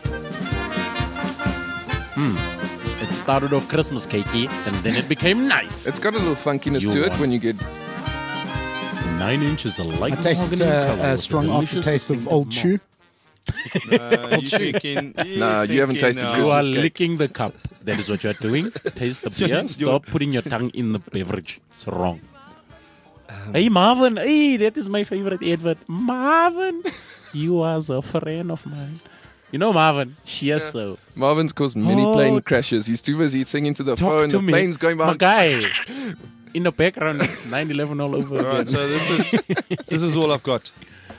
It started off Christmas cakey, and then it became nice. it's got a little funkiness You to it won. when you get. Nine inches of light I tasted mahogany in uh, color a with strong delicious aftertaste of distinctive Old malt. Chew. Uh, you thinking, Nah, you haven't tasted uh, You are Christmas cake. licking the cup. That is what you are doing. Taste the beer. You're- Stop putting your tongue in the beverage. It's wrong. Hey, Marvin. Hey, that is my favorite advert. Marvin, you are a friend of mine. You know Marvin? Yes, so. Marvin's caused many Oh, plane t- crashes. He's too busy singing to the Talk phone. to The me. plane's going My behind. guy. In the background, it's nine eleven all over All right, again. so this is this is all I've got.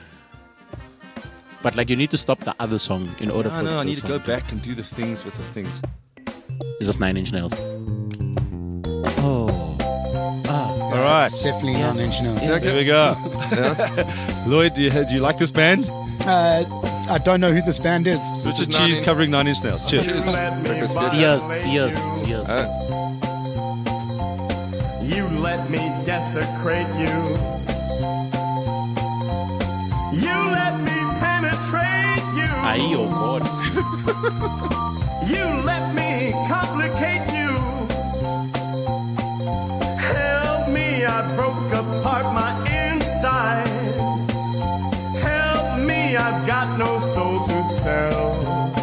But like, you need to stop the other song in order No, for no, I need this to go one back and do the things with the things. Is this Nine Inch Nails? Oh. Ah. All right, Definitely Yes. Nine Inch Nails. here we go. Lloyd, do you, do you like this band? Uh, I don't know who this band is. Richard Nine Cheese Inch- covering Nine Inch Nails. Cheers. Breakfast beer. Cheers, cheers, cheers. Uh, You let me desecrate you. You let me penetrate you. Aye, oh God. You let me complicate you. Help me I've got no soul to sell.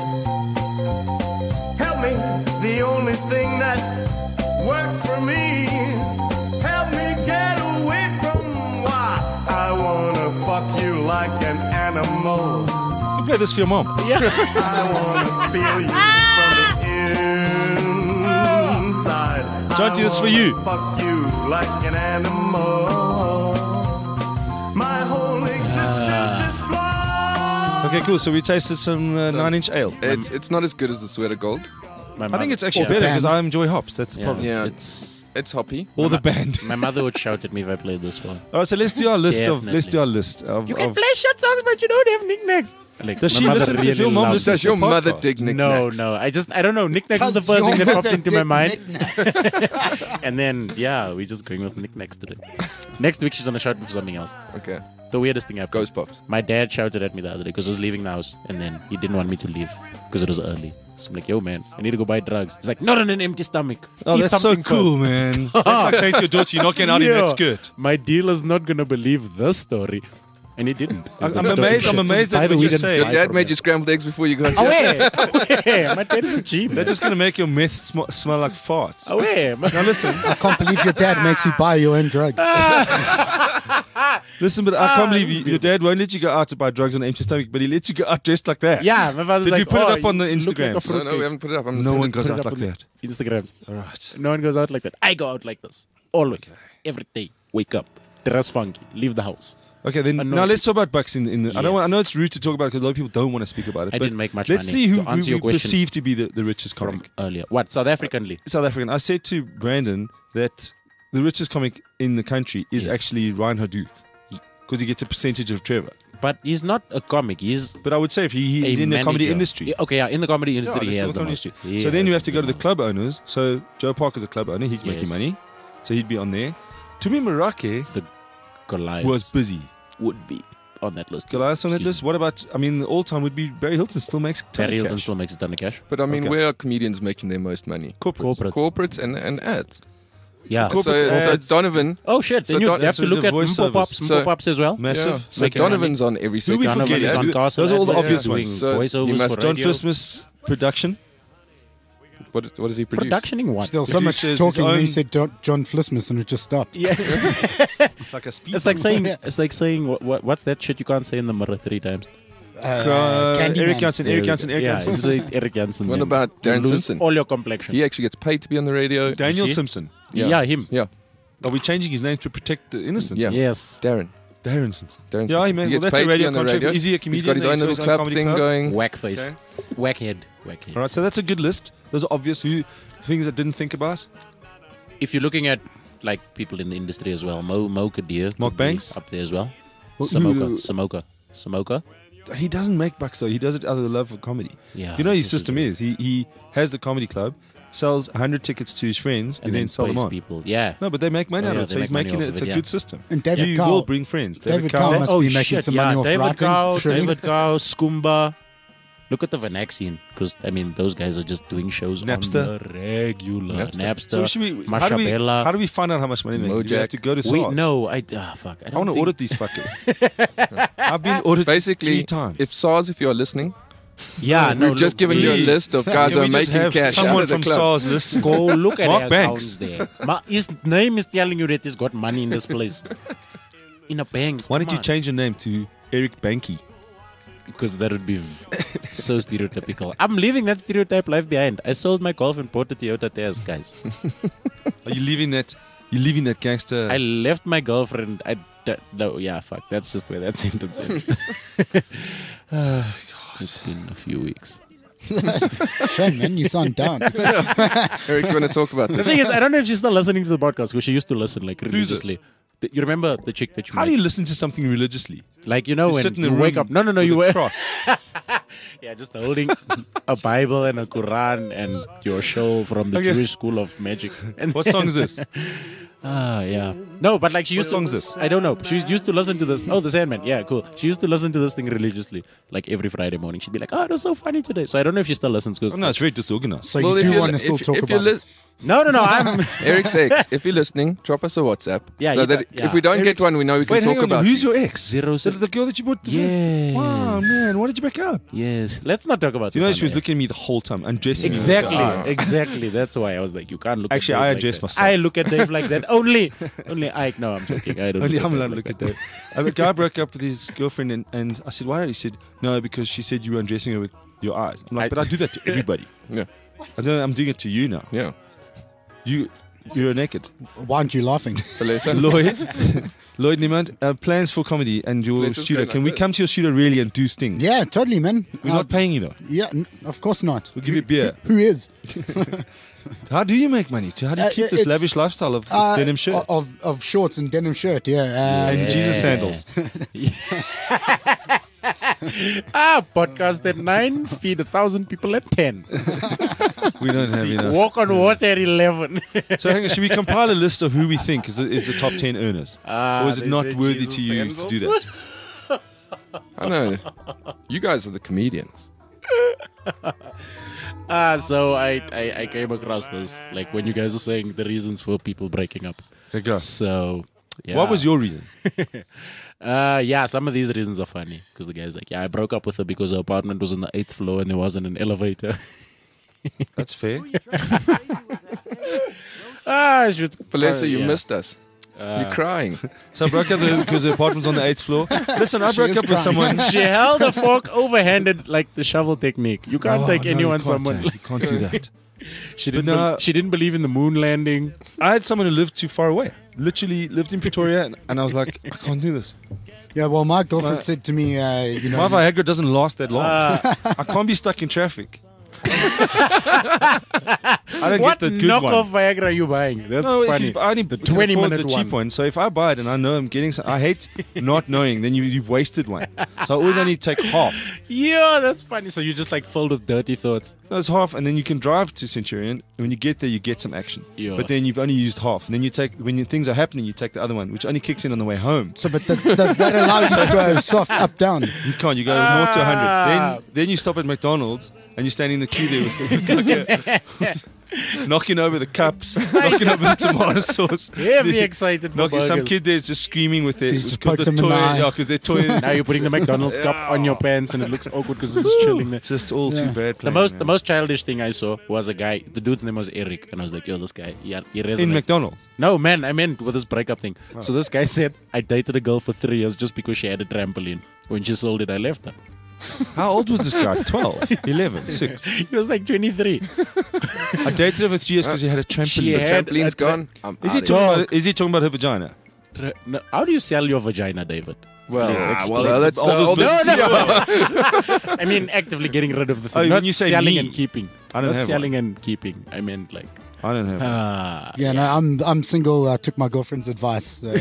Help me, the only thing that works for me. Help me get away from why I wanna fuck you like an animal. You play this for your mom. Yeah. I wanna feel you from the inside. Jonty, this is for you. Fuck you like an animal. My whole existence is flawed. Okay, cool. So we tasted some uh, nine-inch ale. It's it's not as good as the Sweater Gold. My I think mother- it's actually Yeah. better Band. because I enjoy hops. That's the Yeah. problem. Yeah, It's it's hoppy. Or My the mo- band. My mother would shout at me if I played this one. All right, so let's do our list of. Let's Definitely. do our list of. You can of- play shit songs, but you don't have knickknacks. Like, Does my she mother listen to- really does your mom loves listen it. Does your the mother podcast? dig No, knickknacks? no. I just, I don't know. Knickknacks is the Does first your thing that popped mother into my dig mind. knickknacks? And then, yeah, we're just going with knickknacks today. Next week, she's going to shout me for something else. Okay. The weirdest thing happened. Ghost Pops. My dad shouted at me the other day because I was leaving the house. And then he didn't want me to leave because it was early. So I'm like, yo, man, I need to go buy drugs. He's like, not on an empty stomach. Oh, Eat that's so something cool, first. man. That's like saying to your daughter, "You're not getting out in Yeah. that skirt." My dealer's not going to believe this story. And he didn't. He's I'm like, "Don't amazed- shit. I'm amazed Just buy at the what weed you're and saying. buy Your dad from made him." you scrambled eggs before you got Away! Away! My dad is a G, man. They're just gonna make your meth sm- smell like farts. Away! Now listen, I can't believe your dad makes you buy your own drugs. listen, but I can't believe you, your dad won't let you go out to buy drugs on an empty stomach, but he lets you go out dressed like that. Yeah, my father's Did like, you put oh, it up on the you look like a Instagrams? No, no, we fruitcake. haven't put it up. I'm No sending one it- goes Put it out up like on the that. Instagrams. All right. No one goes out like that. I go out like this. Always. Every day. Wake up. Dress funky. Leave the house. Okay, then Annoyed. now let's talk about bucks in, in the. I don't. Want, I Yes. know it's rude to talk about it because a lot of people don't want to speak about it. I but didn't make much let's money. see who, To answer who your we question perceive to be the, the richest From comic. earlier. What? South Africanly? South African. I said to Brandon that the richest comic in the country is Yes. actually Ryan Hadoop because he gets a percentage of Trevor. But he's not a comic. He's But I would say if he, he's a in the comedy manager. industry. Yeah, okay, yeah, in the comedy Yeah, industry, let's he talk has the comedy most. industry. He So then you has have to go to the most. club owners. So Joe Parker's a club owner. He's making Yes. money. So he'd be on there. Tumi Marake The Goliath was busy. would be on that list. Goliath on that Excuse list. What about, I mean, all time would be Barry Hilton still makes a ton Barry of Hilton cash. still makes a ton of cash. But I mean, Okay. where are comedians making their most money? Corporates. Corporates. Corporates and, and ads. Yeah. Corporates, so, so ads. Donovan. Oh shit! Then So you Don- have so to look the at voice Mpo service. Pops, Mpo So- Pops as well. Massive. Yeah. So Making Donovan's on every Who we second. Donovan forget? is on Yeah, Castle those are all the Adverts, obvious doing ones. So voiceovers you must- for John radio. Fistmas production. What, what does he produce? Productioning what? Still so much Produces his talking when own- you said John, John Flismus and it just stopped. Yeah. It's like a speed. It's like saying it's like saying what, what what's that shit you can't say in the mirror three times. Uh, Uh, Candyman. Eric Janssen, Eric Janssen, Eric yeah, Janssen. you say Eric Janssen. What then about you Darren lose Simpson? all your complexion. He actually gets paid to be on the radio. Daniel see? Simpson. yeah. him. Yeah. Are we changing his name to protect the innocent? Yeah. Yes. Darren. Darren Simpson. Darren Yeah, he Simpson. made- He well, gets that's a paid to be radio on the contract. radio. Is he a He's comedian? got his He's own got little his own club comedy thing club? going. Whack face. Okay. Whack head. Whack head. All right, so that's a good list. Those are obvious. Who things that didn't think about? If you're looking at like people in the industry as well, Mo Mo Kadir, Mark could be Banks? up there as well. Who- Samoka, who- Samoka, Samoka. He doesn't make bucks though. He does it out of the love of comedy. Yeah, You know his this is system it. is he he has the comedy club, sells one hundred tickets to his friends, And and then then sell them pays on. people. Yeah. No, but they make money Oh, out yeah, of it. they So he's make money making it. off It's of a it, good yeah. system. And David you Cow- will bring friends. David Cow- Cow must oh be making shit! some Yeah, money off David writing, Cow, surely. David Cow, Skumba. Look at the Vanak scene, because I mean those guys are just doing shows Napster. on the regular. Napster. Napster, So should we, how, do we, Mashabela. how do we find out how much money they make? Do we have Mojack. to go to SARS? We no, I ah fuck. I, I don't want to think- audit these fuckers. I've been audited Basically, three times. if SARS, if you are listening, Yeah, no. we've just look, given you a please. list of guys Can who we are just making have cash out someone of the from club. SARS listen? Go look at Mark our Banks. accounts there. Ma, his name is telling you that he's got money in this place. In a banks. Why don't you change your name to Eric Banky? Because that would be v- so stereotypical. I'm leaving that stereotype life behind. I sold my golf and bought a Toyota Tez, guys. Are you leaving that? You leaving that gangster? I left my girlfriend. I d- no, yeah, fuck. That's just where that sentence ends. Ah, God, it's been a few weeks. Shame, man, you sound down. Eric, you want to talk about The this? thing is, I don't know if she's still listening to the podcast because she used to listen like this? religiously. The- You remember the chick that you How met? do you listen to something religiously? Like, you know, You when sit in the you wake room up. No, no, no, with you a wake cross. Yeah, just holding a Bible and a Quran and your show from the Okay. Jewish School of Magic. And What song is this? Ah, yeah. No, but like she used What to. song is this? I don't know. She used to listen to this. Oh, The Sandman. Yeah, cool. She used to listen to this thing religiously, like every Friday morning. She'd be like, "Oh, it was so funny today." So I don't know if she still listens because Oh, no, it's very disorganized. So Well, you if do you're want to li- still if- talk if you're about lis- it. No, no, no. I'm Eric's ex. If you're listening, drop us a WhatsApp. Yeah, so you that got- if we don't Eric's- get one, we know we can Wait, talk hang on. about Who's you. your ex? Zero The, seven. the girl that you brought. The Yes. Wow, man. Why did you break up? Yes. Let's not talk about You know, this. she on was air. looking at me the whole time, undressing me. Exactly, Ah. exactly. That's why I was like, you can't look. Actually, at Dave I like address that. myself. I look at Dave like that. Only, only I. No, I'm joking. I don't. Only look I'm at allowed him to like look at that. that. A guy broke up with his girlfriend, and, and I said, why? He said, no, because she said you were undressing her with your eyes. I'm like, I- but I do that to everybody. Yeah. I don't, I'm doing it to you now. Yeah. You, you're naked. Why aren't you laughing? Felisa. Lloyd, Lloyd Niemand, uh, plans for comedy and your Let's just studio. go Can like we this. come to your studio really and do stings? Yeah, totally, man. We're Uh, not paying you though. Yeah, n- of course not. We'll give you beer. Who is? How do you make money? How do you Uh, keep this it's- lavish lifestyle of Uh, denim shirt Of, of shorts and denim shirt, yeah. Um, and Jesus sandals? Ah, podcast at nine, feed a thousand people at ten. We don't have See, enough. walk on water at eleven. So hang on, should we compile a list of who we think is the, is the top ten earners? Ah, or is it they not said worthy Jesus to you sandals. to do that? I know. You guys are the comedians. Ah, so I, I I came across this like when you guys were saying the reasons for people breaking up. Okay, go. So, yeah. What was your reason? Uh, yeah, some of these reasons are funny because the guy's like, yeah, I broke up with her because her apartment was on the eighth floor and there wasn't an elevator. That's fair. ah, I should. Felisa, uh, you yeah. missed us. Uh, You're crying. So I broke up with her because her apartment's on the eighth floor. Listen, I She broke is up with crying. someone. She held a fork overhanded like the shovel technique. You can't Oh, take no, anyone, you can't someone. take- you can't do that. She didn't. But no- bel- she didn't believe in the moon landing. I had someone who lived too far away. Literally lived in Pretoria, and, and I was like, I can't do this. Yeah, well, my girlfriend My- said to me, uh, you know, My Viagra doesn't last that long. Uh, I can't be stuck in traffic. I don't what get the good knockoff one. Viagra are you buying? That's no, funny. If you, I only the can twenty afford minute the cheap one. one. So if I buy it and I know I'm getting some, I hate not knowing. Then you, you've wasted one. So I always only take half. Yeah, that's funny. So you're just like filled with dirty thoughts. No, it's half, and then you can drive to Centurion. And when you get there, you get some action. Yeah. But then you've only used half. And then you take when you, things are happening, you take the other one, which only kicks in on the way home. so, but does, does that allow you to go soft up down? You can't. You go naught to one hundred. Ah. Then then you stop at McDonald's and you're standing in the queue there with, with like a, knocking over the cups, knocking over the tomato sauce. Heavy The- excited for knocking, some burgers. kid there's just screaming with their You just because poked the them in toy. the eye. Yeah, because their toy. Now you're putting the McDonald's cup on your pants and it looks awkward because it's chilling there. Just all too Yeah. bad. The playing, most man. the most childish thing I saw was a guy. The dude's name was Eric, and I was like, "Yo, this guy, yeah, he resonates." in McDonald's. No, man, I meant with this breakup thing. So this guy said, "I dated a girl for three years just because she had a trampoline. When she sold it, I left her." How old was this guy? twelve, eleven, six. He was like twenty-three. I dated her for three years because he had a She trampoline. The had trampoline's a tra- gone. I'm Is he outta talking here. about? Is he talking about her vagina? Tra- no, how do you sell your vagina, David? Well, Please ah, explain. well, that's the Oldest oldest. business. I mean, actively getting rid of the thing. Oh, not when you say selling me, and keeping. I don't not have selling and keeping. I meant like. I don't have. Ah, Yeah, no, I'm I'm single. I took my girlfriend's advice. Uh,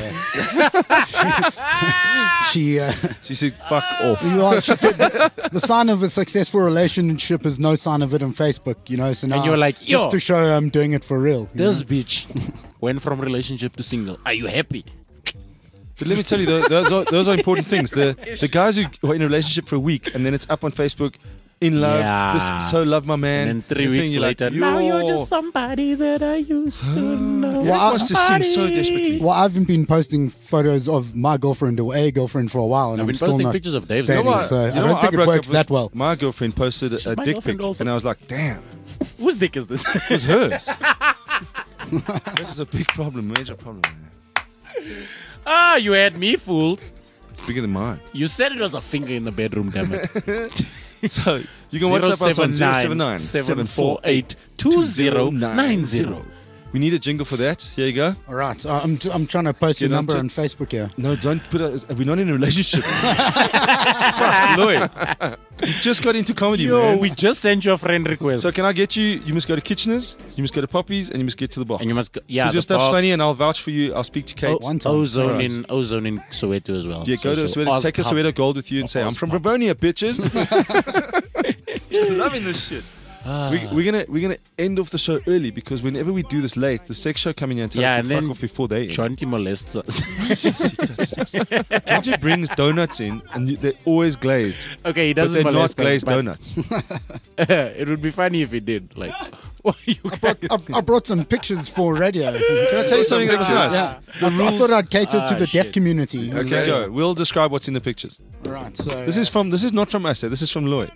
she, she uh, She said, "Fuck off." well, she said the sign of a successful relationship is no sign of it on Facebook. You know, so now you were like, just yo. to show I'm doing it for real. you this know? bitch went from relationship to single. Are you happy? But let me tell you, tho- those are, those are important things. The the guys who are in a relationship for a week and then it's up on Facebook, in love, Yeah. this so love my man. And then three the thing, weeks you're like, later, now you're "Yo." just somebody that I used to know. He Well, wants to sing so desperately. Well, I haven't been posting photos of my girlfriend or a girlfriend for a while, and I've I'm been still posting not pictures of Dave's. dating, You know what? so You I know don't what? think it broke works up that with- well. My girlfriend posted a, She's a my dick girlfriend pic, also. and I was like, "Damn, Whose dick is this? it was hers." That is a big problem, major problem. Man. Ah, you had me fooled. It's bigger than mine. You said it was a finger in the bedroom, damn it. So you can WhatsApp us on zero seven nine seven four eight two zero nine zero. We need a jingle for that. Here you go. All right, uh, I'm I'm trying to post your Get on number to- on Facebook here. No, don't put a. We're not in a relationship. Fuck, Lloyd. You just got into comedy, Yo, man. we just sent you a friend request. So can I get you? You must go to Kitchener's, you must go to Poppy's, and you must get to the box. And you must go, yeah, Because your the stuff's box. funny, and I'll vouch for you. I'll speak to Kate. one time. Ozone Alright. in Ozone in Soweto as well. Yeah, go So- to so Soweto, Oz take a Pub. Soweto Gold with you and say, Oz "I'm from Pub. Bravonia, bitches." Loving this shit. Ah. We, we're gonna we're gonna end off the show early because whenever we do this late, the sex show coming in and tells Yeah, us and to fuck then off before they end. Shanti molests us. Ginger brings donuts in, and you- they're always glazed. Okay, he But doesn't they're not molest us, glazed but donuts. it would be funny if he did. Like, I, brought, I, I brought some pictures for radio. Can I tell you something that was nice? Yeah. I, I thought I'd cater Ah, to the shit. deaf community. Okay, go. We'll describe what's in the pictures. Right. So This is from. This is not from us. eh? This is from Lloyd.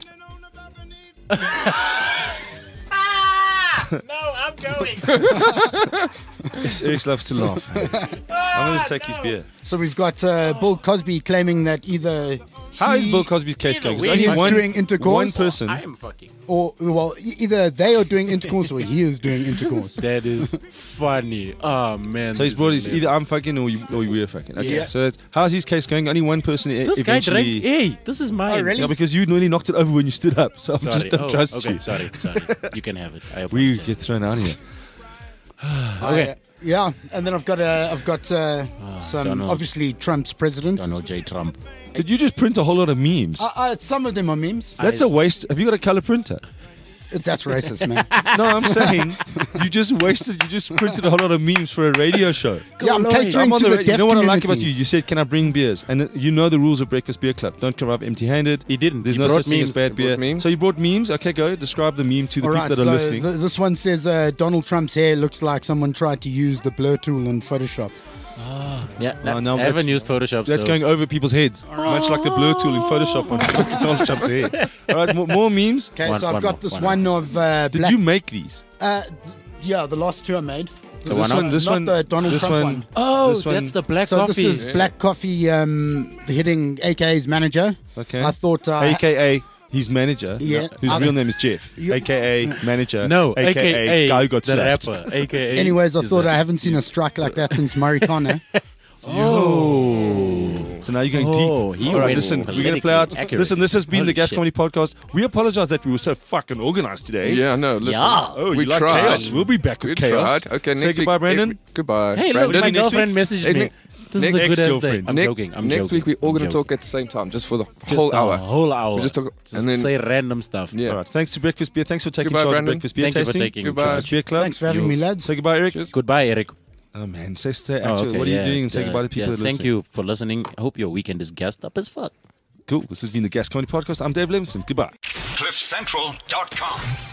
No, I'm going. Yes, Eric loves to laugh. I'm going to take his beer. So we've got uh, Bill Cosby claiming that either How is he Bill Cosby's case Either going? 'Cause way, only he's one, doing intercourse. one person. I am fucking. or well, e- either they are doing intercourse or he is doing intercourse. That is funny. Oh man. So he's this brought is his either I'm fucking or you or we're fucking. Okay. Yeah. So that's, how's his case going? Only one person. e- This guy eventually. drank. Hey, this is mine. Oh, really? Yeah, because you nearly knocked it over when you stood up. So I Sorry. just don't oh, trust okay, you. Sorry, sorry. You can have it. I We apologize. get thrown out of here. Okay. Uh, yeah, and then I've got uh, I've got uh, some Donald. obviously Trump's president. Donald J. Trump. Did you just print a whole lot of memes? Uh, uh, some of them are memes. That's a waste. Have you got a color printer? That's racist, man. No, I'm saying you just wasted. You just printed a whole lot of memes for a radio show. Yeah, I'm catering I'm on to the the radio. deaf You know what I like community. about you? You said, "Can I bring beers?" And uh, you know the rules of Breakfast Beer Club. Don't come up empty-handed. He didn't. There's He no brought such thing as memes. bad He beer. brought memes. So you brought memes. Okay, go describe the meme to the All people right, that so are listening. th- this one says uh, Donald Trump's hair looks like someone tried to use the blur tool in Photoshop. Yeah, Oh, no, no, I haven't that's- used Photoshop. That's so. going over people's heads, much like the blur tool in Photoshop on Donald Trump's hair. All right, more, more memes. Okay, One- so I've one got more, this one one, of uh, Did black. you make these? Uh, yeah, the last two I made. The This one one, this not one, the Donald this Trump one. one. Oh, this one- that's the black So coffee. this is Yeah. Black Coffee um, hitting A K A's manager. Okay. I thought. Uh, A K A his manager, Yeah. whose I- real name is Jeff. You- A K A manager. no, A K A guy who got the slapped. rapper. A K A. Anyways, I is thought a- I haven't seen a strike like that since Murray Connor. Oh. So now you're going Oh, deep. he All right, went listen, we're going to play politically out. accurate. Listen, this has been Holy the Gas shit. Comedy Podcast. We apologize that we were so fucking organized today. Yeah, no, listen. Yeah. Oh, we you like tried. chaos? We'll be back with We chaos. tried. Okay, Say next goodbye, week, Brandon. every- goodbye. Hey, look, Brandon. my next girlfriend week? messaged Hey, me. Nick- This is a Nick- good ass day. ex-girlfriend. I'm Next- joking. I'm next joking. week we're all I'm going to joking. talk at the same time, just for the Just whole a hour. whole hour. We just talk, Just and then say random stuff. yeah. All right, thanks to Breakfast Beer. Thanks for taking Goodbye, charge Brandon. of Breakfast Beer Thank you for tasting. taking Goodbye. charge. Breakfast Beer Club. Thanks for having You- me, lads. Say goodbye, Eric. Goodbye, Eric. Oh man, say stay. Oh, Actually, okay, what are you yeah, doing? And say yeah, goodbye to people yeah, that are Thank listening. you for listening. I hope your weekend is gassed up as fuck. Cool. This has been the Gas Comedy Podcast. I'm Dave Levinson. Goodbye. cliff central dot com